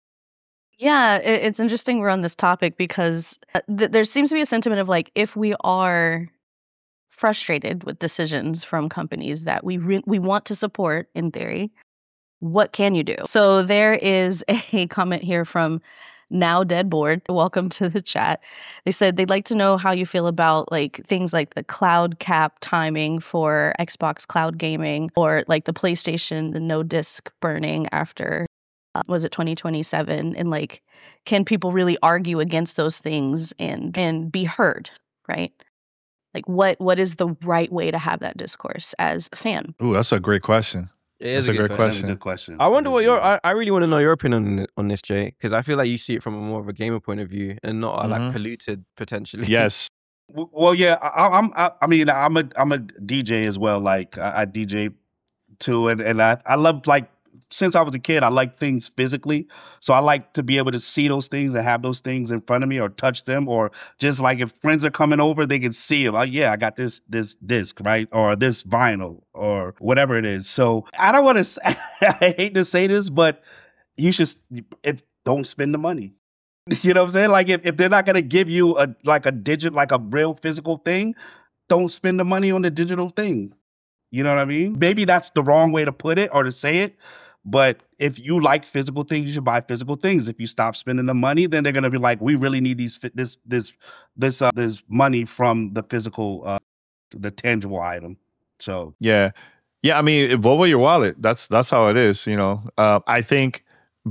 Yeah, it, it's interesting we're on this topic because th- there seems to be a sentiment of like, if we are frustrated with decisions from companies that we re- we want to support in theory, what can you do? So there is a comment here from Now Dead Board. Welcome to the chat. They said they'd like to know how you feel about like things like the cloud cap timing for Xbox cloud gaming, or like the PlayStation, the no disc burning after Uh, was it twenty twenty-seven, and like can people really argue against those things and and be heard, right? Like what what is the right way to have that discourse as a fan? Ooh, that's a great question. It is That's a, a good great question. That's a good question. I wonder It what is your really- I, I really want to know your opinion on, it- on this, Jay, because I feel like you see it from a more of a gamer point of view and not a, Mhm. like polluted potentially. Yes. W- Well, yeah, I, I'm. I, I mean, I'm a I'm a D J as well. Like I, I D J too, and and I I love like since I was a kid, I like things physically. So I like to be able to see those things and have those things in front of me or touch them, or just like if friends are coming over, they can see it. Like, yeah, I got this this disc, right? Or this vinyl or whatever it is. So I don't want to. I hate to say this, but you should if don't spend the money. You know what I'm saying? Like if, if they're not gonna give you a like a digit, like a real physical thing, don't spend the money on the digital thing. You know what I mean? Maybe that's the wrong way to put it or to say it. But if you like physical things, you should buy physical things. If you stop spending the money, then they're gonna be like, we really need these fi- this this this uh, this money from the physical, uh, the tangible item. So Yeah. Yeah, I mean, vote with your wallet. That's that's how it is, you know. Uh, I think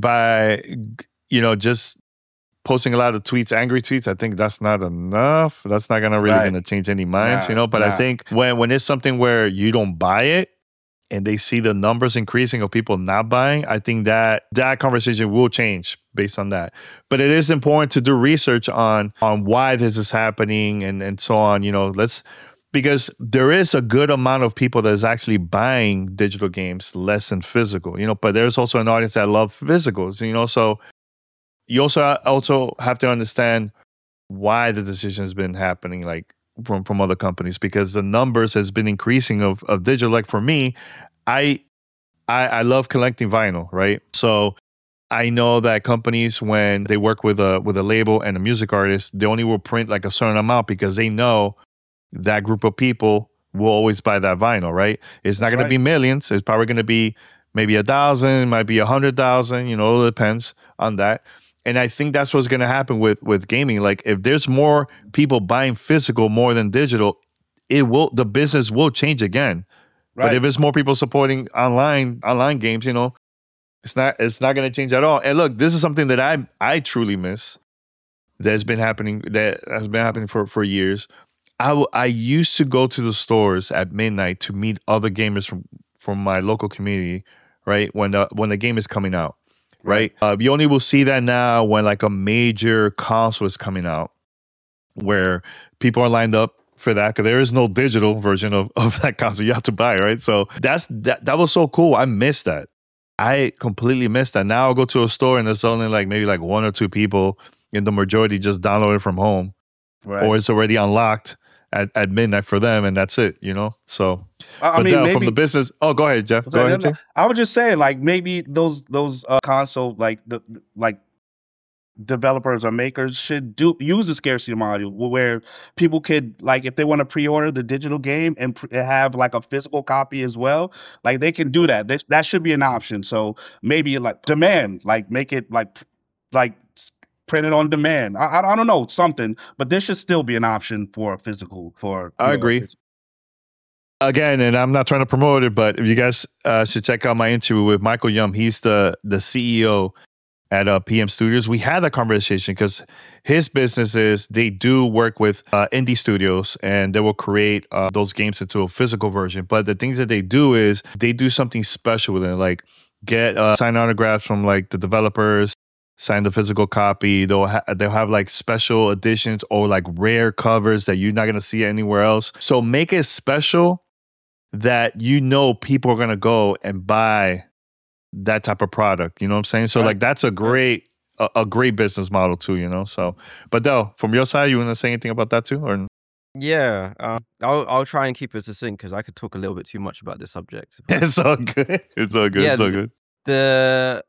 by, you know, just posting a lot of tweets, angry tweets, I think that's not enough. That's not gonna really Right. gonna change any minds, Nah, you know. it's But I not. think when when it's something where you don't buy it and they see the numbers increasing of people not buying, I think that that conversation will change based on that. But it is important to do research on on why this is happening and and so on. You know, let's because there is a good amount of people that is actually buying digital games less than physical. You know, but there's also an audience that love physicals. You know, so you also also have to understand why the decision has been happening, like from from other companies, because the numbers has been increasing of of digital. Like for me, I I, I love collecting vinyl, right? So I know that companies, when they work with a with a label and a music artist, they only will print like a certain amount because they know that group of people will always buy that vinyl, right? It's not That's going right. to be millions. It's probably going to be maybe a thousand, might be a hundred thousand. You know, it depends on that. And I think that's what's going to happen with with gaming. Like if there's more people buying physical more than digital, it will the business will change again. Right. But if it's more people supporting online online games, you know, it's not it's not going to change at all. And look, this is something that I I truly miss. That's been happening that has been happening for for years. I, w- I used to go to the stores at midnight to meet other gamers from from my local community, right? When the when the game is coming out. Right. Uh, you only will see that now when like a major console is coming out, where people are lined up for that because there is no digital version of, of that console you have to buy. Right. So that's that. That was so cool. I missed that. I completely missed that. Now I'll go to a store and there's only like maybe like one or two people, and the majority just download it from home, Right. or it's already unlocked at, at midnight for them, and that's it. You know. So I but mean, Del, maybe from the business. Oh, go ahead, Jeff. Go ahead. Jay. I was just saying, like maybe those those uh, console like the like developers or makers should do use a scarcity model where people could like if they want to pre-order the digital game and pre- have like a physical copy as well, like they can do that. That, that should be an option. So maybe like demand, like make it like like print it on demand. I, I I don't know something, but there should still be an option for a physical for. I you know, agree. physical. Again, and I'm not trying to promote it, but you guys uh, should check out my interview with Michael Yum. He's the the C E O at uh, P M Studios. We had that conversation because his business is they do work with uh, indie studios and they will create uh, those games into a physical version. But the things that they do is they do something special with it, like get uh, signed autographs from like the developers, sign the physical copy. They'll ha- they'll have like special editions or like rare covers that you're not gonna see anywhere else. So make it special that you know people are gonna go and buy that type of product. You know what I'm saying? So Right. like that's a great a, a great business model too. You know. So, but though from your side, you want to say anything about that too, or Yeah, um, I'll I'll try and keep it succinct because I could talk a little bit too much about this subject. but- it's all good. It's all good. Yeah, It's all good. the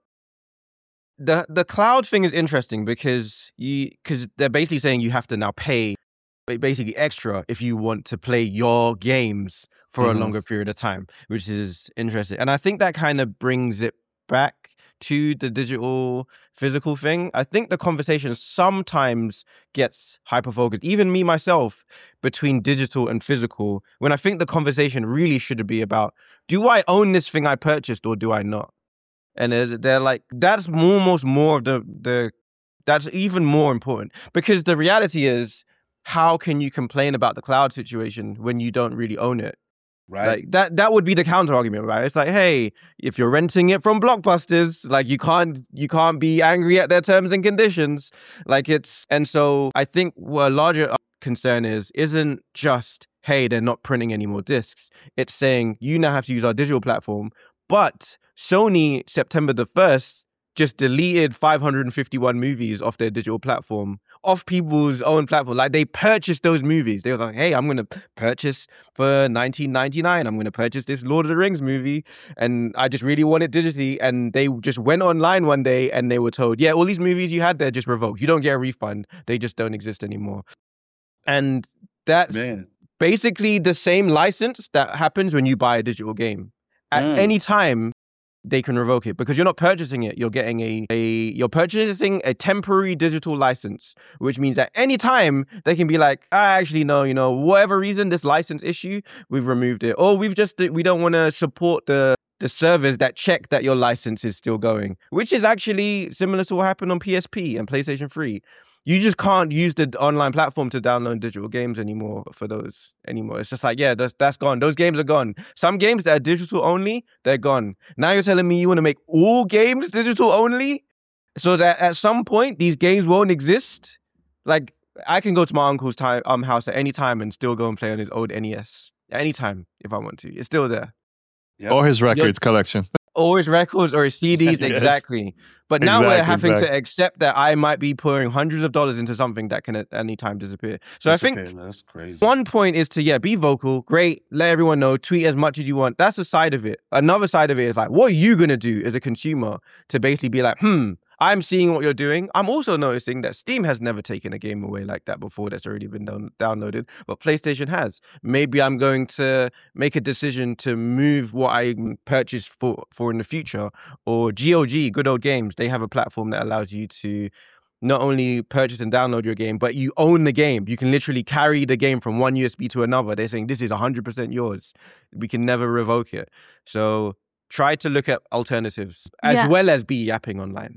the the cloud thing is interesting because you because they're basically saying you have to now pay ba- basically extra if you want to play your games for Mhm. a longer period of time, which is interesting. And I think that kind of brings it back to the digital physical thing. I think the conversation sometimes gets hyper focused, even me myself, between digital and physical, when I think the conversation really should be about, do I own this thing I purchased or do I not? And there's- they're like, that's almost more of the, the, that's even more important because the reality is, how can you complain about the cloud situation when you don't really own it? Right. Like that that would be the counter argument, right? It's like, hey, if you're renting it from Blockbusters, like you can't you can't be angry at their terms and conditions. Like it's and so I think what a larger concern is isn't just, hey, they're not printing any more discs. It's saying you now have to use our digital platform. But Sony, September the first, just deleted five hundred fifty-one movies off their digital platform, off people's own platform. Like they purchased those movies. They were like, hey, I'm going to purchase for nineteen ninety-nine. I'm going to purchase this Lord of the Rings movie. And I just really want it digitally. And they just went online one day and they were told, yeah, all these movies you had there just revoked. You don't get a refund. They just don't exist anymore. And that's Man. basically the same license that happens when you buy a digital game. At Mm. any time, they can revoke it because you're not purchasing it. You're getting a, a you're purchasing a temporary digital license, which means at any time they can be like, I actually know, you know, whatever reason, this license issue, we've removed it. Or we've just, we don't want to support the the servers that check that your license is still going, which is actually similar to what happened on P S P and PlayStation three. You just can't use the online platform to download digital games anymore for those anymore. It's just like, yeah, that's that's gone. Those games are gone. Some games that are digital only, they're gone. Now you're telling me you want to make all games digital only so that at some point these games won't exist? Like, I can go to my uncle's time, um, house at any time and still go and play on his old N E S. At any time if I want to. It's still there. Yep. Or his records collection. Or his records or his C Ds, Yes. exactly. But now we're Exactly, having exactly. to accept that I might be pouring hundreds of dollars into something that can at any time disappear. So I think Disappear, that's crazy. one point is to, yeah, be vocal. Great. Let everyone know. Tweet as much as you want. That's a side of it. Another side of it is like, what are you going to do as a consumer to basically be like, hmm, I'm seeing what you're doing. I'm also noticing that Steam has never taken a game away like that before that's already been down- downloaded, but PlayStation has. Maybe I'm going to make a decision to move what I purchase for, for in the future. Or G O G, Good Old Games, they have a platform that allows you to not only purchase and download your game, but you own the game. You can literally carry the game from one U S B to another. They're saying this is one hundred percent yours. We can never revoke it. So try to look at alternatives as Yeah. well as be yapping online.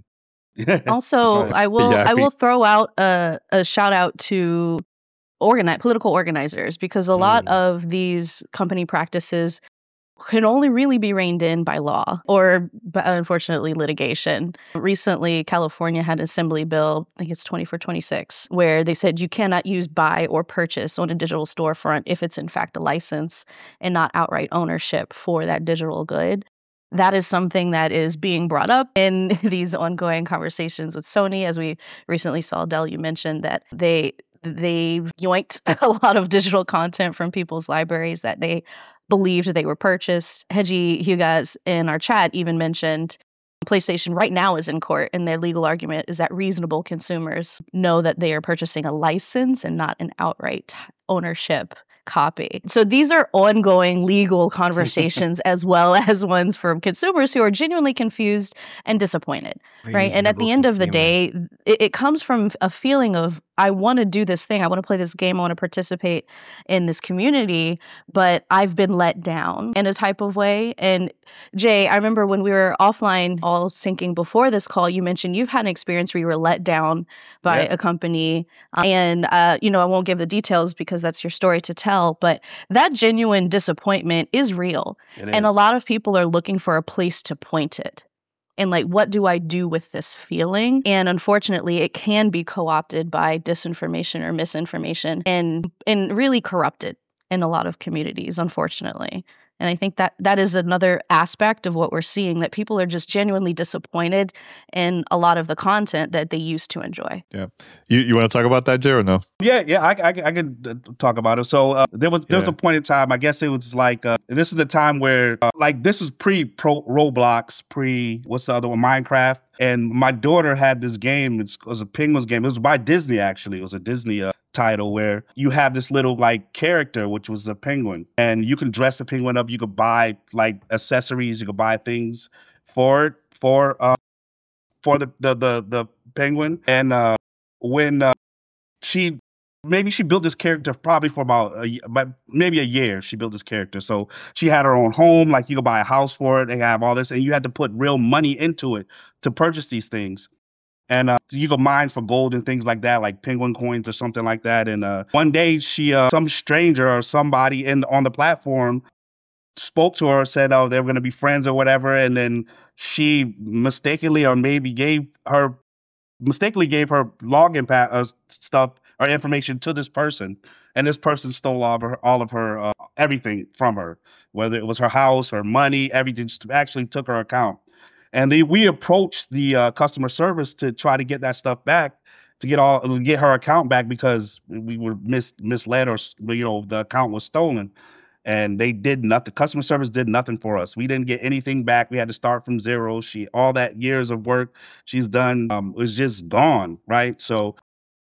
Also, Sorry. I will Yeah, I be- will throw out a, a shout out to organize political organizers, because a lot Mm. of these company practices can only really be reined in by law or, b- unfortunately, litigation. Recently, California had an assembly bill, I think it's twenty-four twenty-six, where they said you cannot use buy or purchase on a digital storefront if it's in fact a license and not outright ownership for that digital good. That is something that is being brought up in these ongoing conversations with Sony. As we recently saw, Del, you mentioned that they they yoinked a lot of digital content from people's libraries that they believed they were purchased. Hedgie Hugas in our chat even mentioned PlayStation right now is in court, and their legal argument is that reasonable consumers know that they are purchasing a license and not an outright ownership copy. So these are ongoing legal conversations as well as ones from consumers who are genuinely confused and disappointed, right? And at the Reasonable end of the consumer. day, it, it comes from a feeling of, I want to do this thing, I want to play this game, I want to participate in this community, but I've been let down in a type of way. And Jay, I remember when we were offline all syncing before this call, you mentioned you've had an experience where you were let down by Yeah. a company. Uh, and, uh, you know, I won't give the details because that's your story to tell, but that genuine disappointment is real. It And a is. lot of people are looking for a place to point it. And like, what do I do with this feeling? And unfortunately, it can be co-opted by disinformation or misinformation and and really corrupted in a lot of communities, unfortunately. And I think that that is another aspect of what we're seeing, that people are just genuinely disappointed in a lot of the content that they used to enjoy. Yeah. You you want to talk about that, Jay, or no? Yeah, yeah, I, I, I could uh, talk about it. So uh, there was there was Yeah. a point in time. I guess it was like uh, this is the time where uh, like this is pre pro Roblox, pre what's the other one, Minecraft. And my daughter had this game. It's, it was a Penguins game. It was by Disney actually. It was a Disney uh, title where you have this little like character, which was a penguin, and you can dress the penguin up. You could buy like accessories. You could buy things for it for uh, for the the the, the penguin. And uh, when uh, she maybe she built this character probably for about a, y- about maybe a year. She built this character, so she had her own home. Like you could buy a house for it and have all this, and you had to put real money into it to purchase these things. And uh, you could mine for gold and things like that, like penguin coins or something like that. And uh, one day, she uh, some stranger or somebody in on the platform spoke to her, said, "Oh, they were going to be friends or whatever," and then she mistakenly or maybe gave her mistakenly gave her login pa- uh, stuff or information to this person, and this person stole all of her, all of her uh, everything from her, whether it was her house, her money, everything. Just actually took her account, and they, we approached the uh, customer service to try to get that stuff back, to get all get her account back because we were mis- misled or s- you know the account was stolen. And they did nothing. Customer service did nothing for us. We didn't get anything back. We had to start from zero. She all that years of work she's done um, was just gone, right? So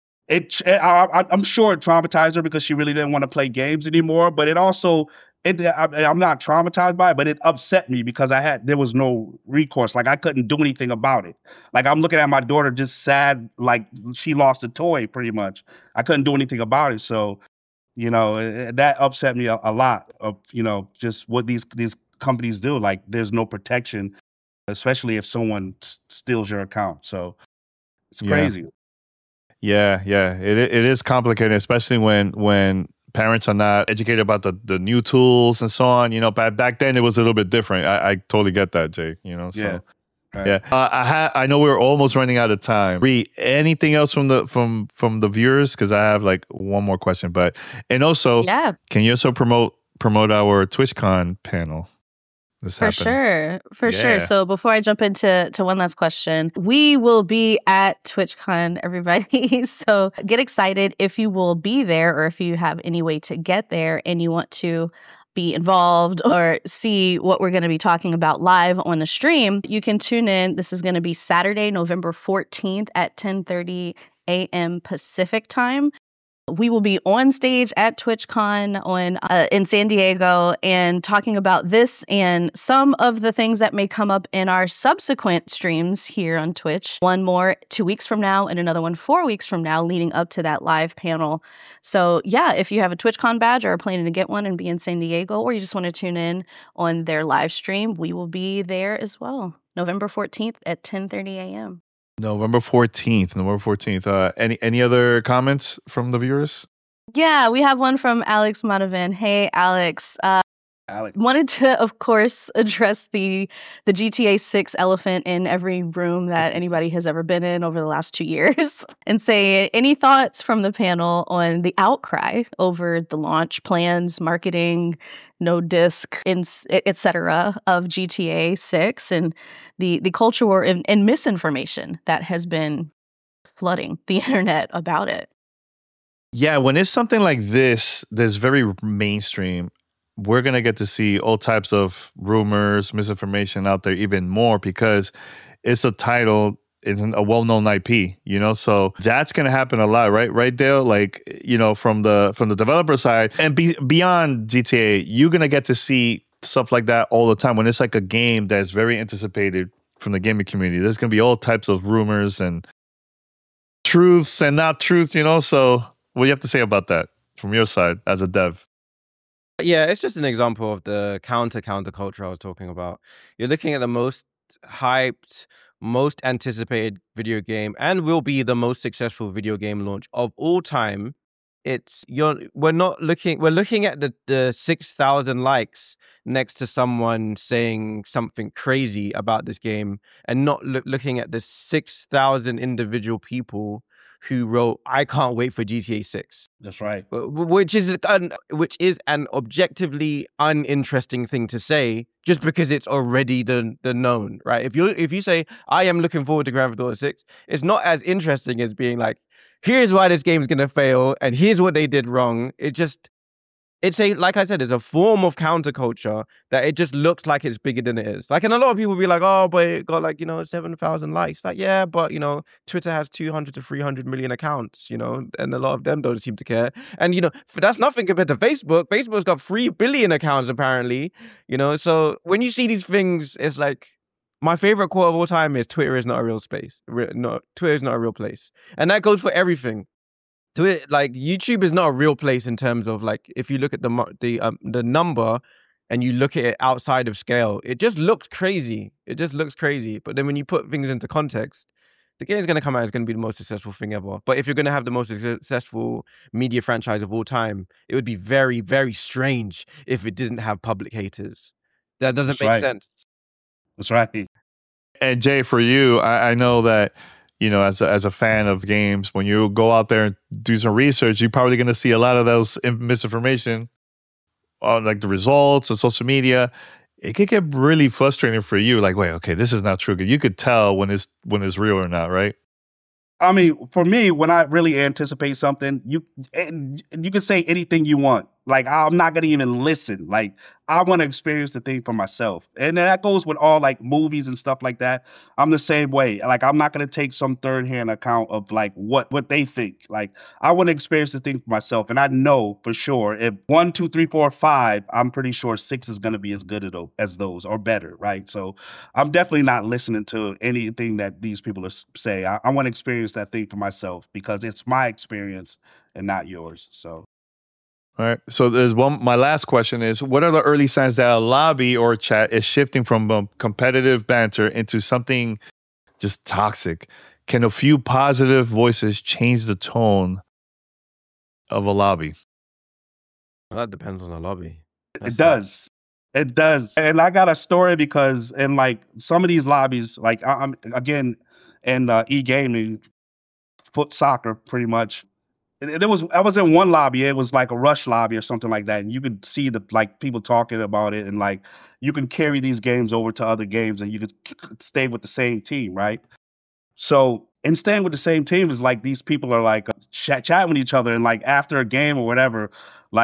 it, I, I, I'm sure it traumatized her because she really didn't want to play games anymore. But it also, it, I, I'm not traumatized by it, but it upset me because I had there was no recourse. Like I couldn't do anything about it. Like I'm looking at my daughter just sad, like she lost a toy, pretty much. I couldn't do anything about it. So you know eh, that upset me a, a lot. Of you know just what these these companies do. Like there's no protection, especially if someone s- steals your account. So it's Yeah. crazy. Yeah, yeah. It it is complicated, especially when when parents are not educated about the, the new tools and so on. You know, back back then it was a little bit different. I, I totally get that, Jay. You know, so Yeah. Right. yeah. Uh, I ha- I know we're almost running out of time. Ree, anything else from the from from the viewers? Because I have like one more question, but and also, Yeah, can you also promote promote our TwitchCon panel? This for happened. sure. For sure. Yeah. So before I jump into to one last question, we will be at TwitchCon, everybody. So get excited if you will be there or if you have any way to get there and you want to be involved or see what we're going to be talking about live on the stream, you can tune in. This is going to be Saturday, November fourteenth at ten thirty a.m. Pacific time. We will be on stage at TwitchCon on uh, in San Diego and talking about this and some of the things that may come up in our subsequent streams here on Twitch. One more two weeks from now and another one four weeks from now leading up to that live panel. So yeah, if you have a TwitchCon badge or are planning to get one and be in San Diego, or you just want to tune in on their live stream, we will be there as well. November fourteenth at ten thirty a.m. November fourteenth. November fourteenth. Uh, any any other comments from the viewers? Yeah, we have one from Alex Monovan. Hey, Alex. Uh, Alex. Wanted to, of course, address the the G T A six elephant in every room that anybody has ever been in over the last two years and say, any thoughts from the panel on the outcry over the launch plans, marketing, no disc, et cetera of G T A six and the, the culture war and, and misinformation that has been flooding the internet about it? Yeah, when it's something like this, that's very mainstream, we're going to get to see all types of rumors, misinformation out there even more because it's a title, it's a well-known I P, you know? So that's going to happen a lot, right? Right, Dale? Like, you know, from the from the developer side and be, beyond G T A, you're going to get to see stuff like that all the time. When it's like a game that's very anticipated from the gaming community, there's going to be all types of rumors and truths and not truths, you know? So what do you have to say about that from your side as a dev? Yeah, it's just an example of the counter counter culture I was talking about. You're looking at the most hyped, most anticipated video game, and will be the most successful video game launch of all time. It's you're we're not looking we're looking at the the six thousand likes next to someone saying something crazy about this game, and not look, looking at the six thousand individual people who wrote, "I can't wait for G T A six." That's right. Which is an, which is an objectively uninteresting thing to say, just because it's already the the known, right? If you if you say, "I am looking forward to Grand Theft Auto six," it's not as interesting as being like, "Here's why this game's gonna fail, and here's what they did wrong." It just It's a, like I said, it's a form of counterculture that it just looks like it's bigger than it is. Like, and a lot of people be like, oh, but it got like, you know, seven thousand likes. Like, yeah, but, you know, Twitter has two hundred to three hundred million accounts, you know, and a lot of them don't seem to care. And, you know, that's nothing compared to Facebook. Facebook's got three billion accounts, apparently, you know. So when you see these things, it's like, my favorite quote of all time is Twitter is not a real space. Re- no, Twitter is not a real place. And that goes for everything. To it, like YouTube is not a real place in terms of like if you look at the the um, the number and you look at it outside of scale, it just looks crazy. It just looks crazy. But then when you put things into context, the game is going to come out as going to be the most successful thing ever. But if you're going to have the most successful media franchise of all time, it would be very, very strange if it didn't have public haters. That doesn't That's make right. sense. That's right. And Jay, for you, I, I know that, you know, as a, as a fan of games, when you go out there and do some research, you're probably going to see a lot of those misinformation on like the results on social media. It could get really frustrating for you. Like, wait, okay, this is not true. You could tell when it's when it's real or not, right? I mean, for me, when I really anticipate something, you you can say anything you want. Like, I'm not going to even listen. Like, I want to experience the thing for myself. And that goes with all, like, movies and stuff like that. I'm the same way. Like, I'm not going to take some third-hand account of, like, what, what they think. Like, I want to experience the thing for myself. And I know for sure if one, two, three, four, five, I'm pretty sure six is going to be as good as those or better, right? So I'm definitely not listening to anything that these people are say. I, I want to experience that thing for myself because it's my experience and not yours. So. All right. So there's one. My last question is: what are the early signs that a lobby or chat is shifting from um, competitive banter into something just toxic? Can a few positive voices change the tone of a lobby? Well, that depends on the lobby. That's It does. It does. And I got a story because in like some of these lobbies, like I- I'm again in uh, e-gaming, foot soccer, pretty much. It, it was I was in one lobby. It was like a rush lobby or something like that, and you could see the like people talking about it, and like you can carry these games over to other games, and you could stay with the same team, right? So, and staying with the same team is like these people are like chat chatting with each other, and like after a game or whatever, like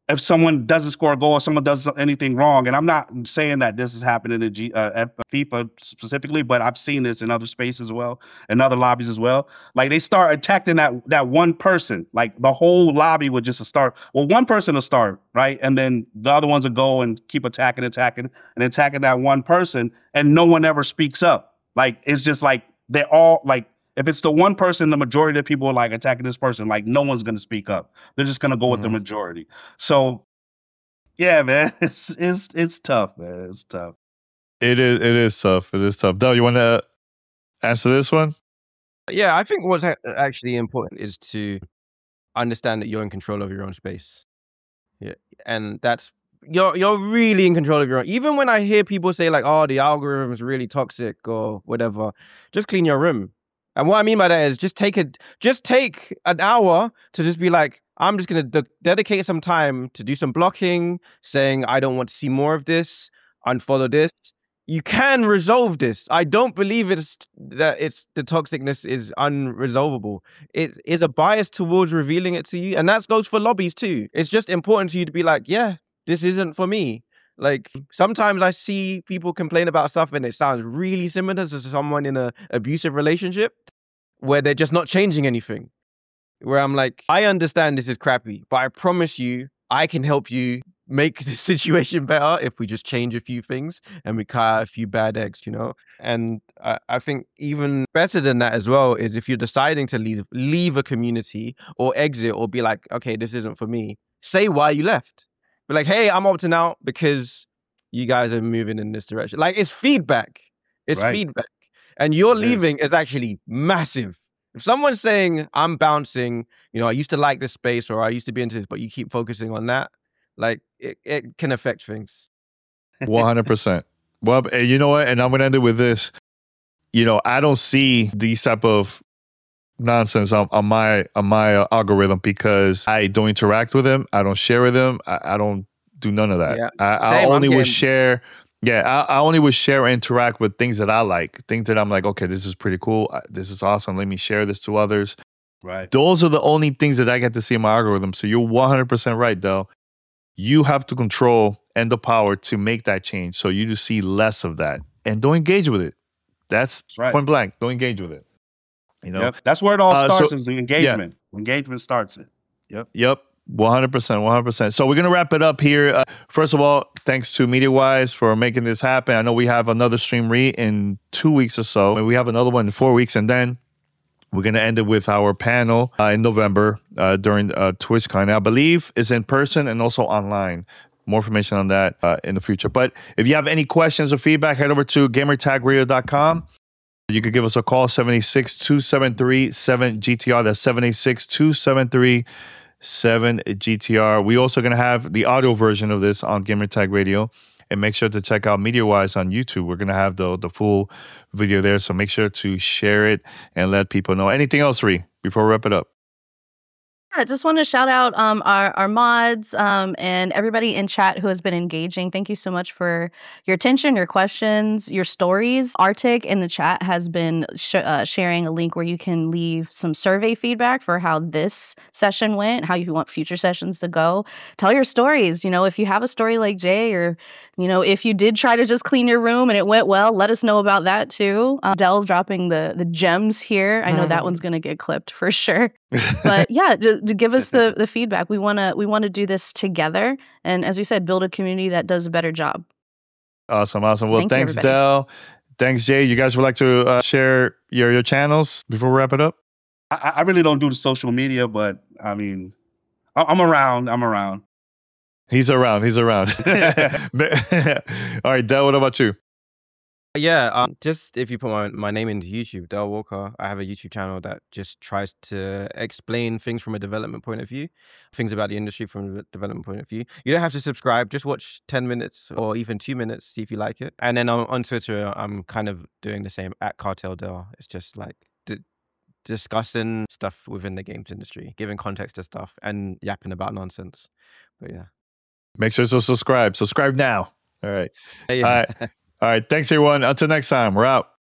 if someone doesn't score a goal or someone does anything wrong, and I'm not saying that this is happening in G, uh, at FIFA specifically, but I've seen this in other spaces as well, in other lobbies as well. Like they start attacking that that one person, like the whole lobby would just start. Well, one person will start, right, and then the other ones will go and keep attacking, attacking, and attacking that one person, and no one ever speaks up. Like it's just like they're all like. If it's the one person, the majority of people are like attacking this person, like no one's going to speak up. They're just going to go with Mm-hmm. the majority. So, yeah, man, it's it's it's tough, man. It's tough. It is. It is tough. It is tough. Del, you want to answer this one? Yeah, I think what's a- actually important is to understand that you're in control of your own space. Yeah, and that's you're you're really in control of your own. Even when I hear people say like, "Oh, the algorithm is really toxic" or whatever, just clean your room. And what I mean by that is just take it, just take an hour to just be like, I'm just gonna de- dedicate some time to do some blocking, saying I don't want to see more of this, unfollow this. You can resolve this. I don't believe it's that it's the toxicness is unresolvable. It is a bias towards revealing it to you, and that goes for lobbies too. It's just important to you to be like, yeah, this isn't for me. Like sometimes I see people complain about stuff and it sounds really similar to someone in an abusive relationship where they're just not changing anything. Where I'm like, I understand this is crappy, but I promise you, I can help you make the situation better if we just change a few things and we cut out a few bad eggs, you know? And I, I think even better than that as well is if you're deciding to leave, leave a community or exit or be like, okay, this isn't for me, say why you left. Be like, hey, I'm opting out because you guys are moving in this direction. Like, it's feedback. It's Right. feedback. And your It is. leaving is actually massive. If someone's saying, I'm bouncing, you know, I used to like this space or I used to be into this, but you keep focusing on that, like, it, it can affect things. One hundred percent. Well, and you know what? And I'm gonna end it with this. You know, I don't see these type of nonsense on, on my on my uh, algorithm because I don't interact with them. I don't share with them. I, I don't do none of that. Yeah. I, I Same, I'm only would getting- share. Yeah, I, I only would share and interact with things that I like, things that I'm like, okay, this is pretty cool. Uh, This is awesome. Let me share this to others. Right. Those are the only things that I get to see in my algorithm. So you're one hundred percent right, Del. You have to control and the power to make that change. So you just see less of that and don't engage with it. That's That's right. point blank. Don't engage with it. You know? Yep. That's where it all Uh, starts so- is the engagement. Engagement starts it. Yep. Yep. one hundred percent. one hundred percent. So we're going to wrap it up here. Uh, first of all, thanks to MediaWise for making this happen. I know we have another stream re in two weeks or so. And we have another one in four weeks. And then we're going to end it with our panel uh, in November uh, during uh, TwitchCon. I believe it's in person and also online. More information on that uh, in the future. But if you have any questions or feedback, head over to gamertag radio dot com. You could give us a call, seven eight six, two seven three, seven G T R. That's seven eight six, two seven three, seven G T R. We also going to have the audio version of this on Gamertag Radio. And make sure to check out MediaWise on YouTube. We're going to have the, the full video there. So make sure to share it and let people know. Anything else, Ree, before we wrap it up? I just want to shout out um, our, our mods um, and everybody in chat who has been engaging. Thank you so much for your attention, your questions, your stories. Arctic in the chat has been sh- uh, sharing a link where you can leave some survey feedback for how this session went, how you want future sessions to go. Tell your stories. You know, if you have a story like Jay, or, you know, if you did try to just clean your room and it went well, let us know about that too. Um, Dell's dropping the, the gems here. I know that one's going to get clipped for sure. But yeah, to, to give us the, the feedback. We want to we want to do this together, and as we said, build a community that does a better job. Awesome, awesome. So Well, thank you, thanks, everybody. Del. Thanks, Jay. You guys would like to uh, share your, your channels before we wrap it up? I, I really don't do the social media, but I mean, I, I'm around. I'm around. He's around. He's around. All right, Del, what about you? Yeah, um, just if you put my, my name into YouTube, Del Walker, I have a YouTube channel that just tries to explain things from a development point of view, things about the industry from a development point of view. You don't have to subscribe, just watch ten minutes or even two minutes, see if you like it. And then on, on Twitter, I'm kind of doing the same, at Cartel Del. It's just like d- discussing stuff within the games industry, giving context to stuff and yapping about nonsense. But yeah. Make sure to subscribe. Subscribe now. All right. Yeah. All right. All right. Thanks, everyone. Until next time, we're out.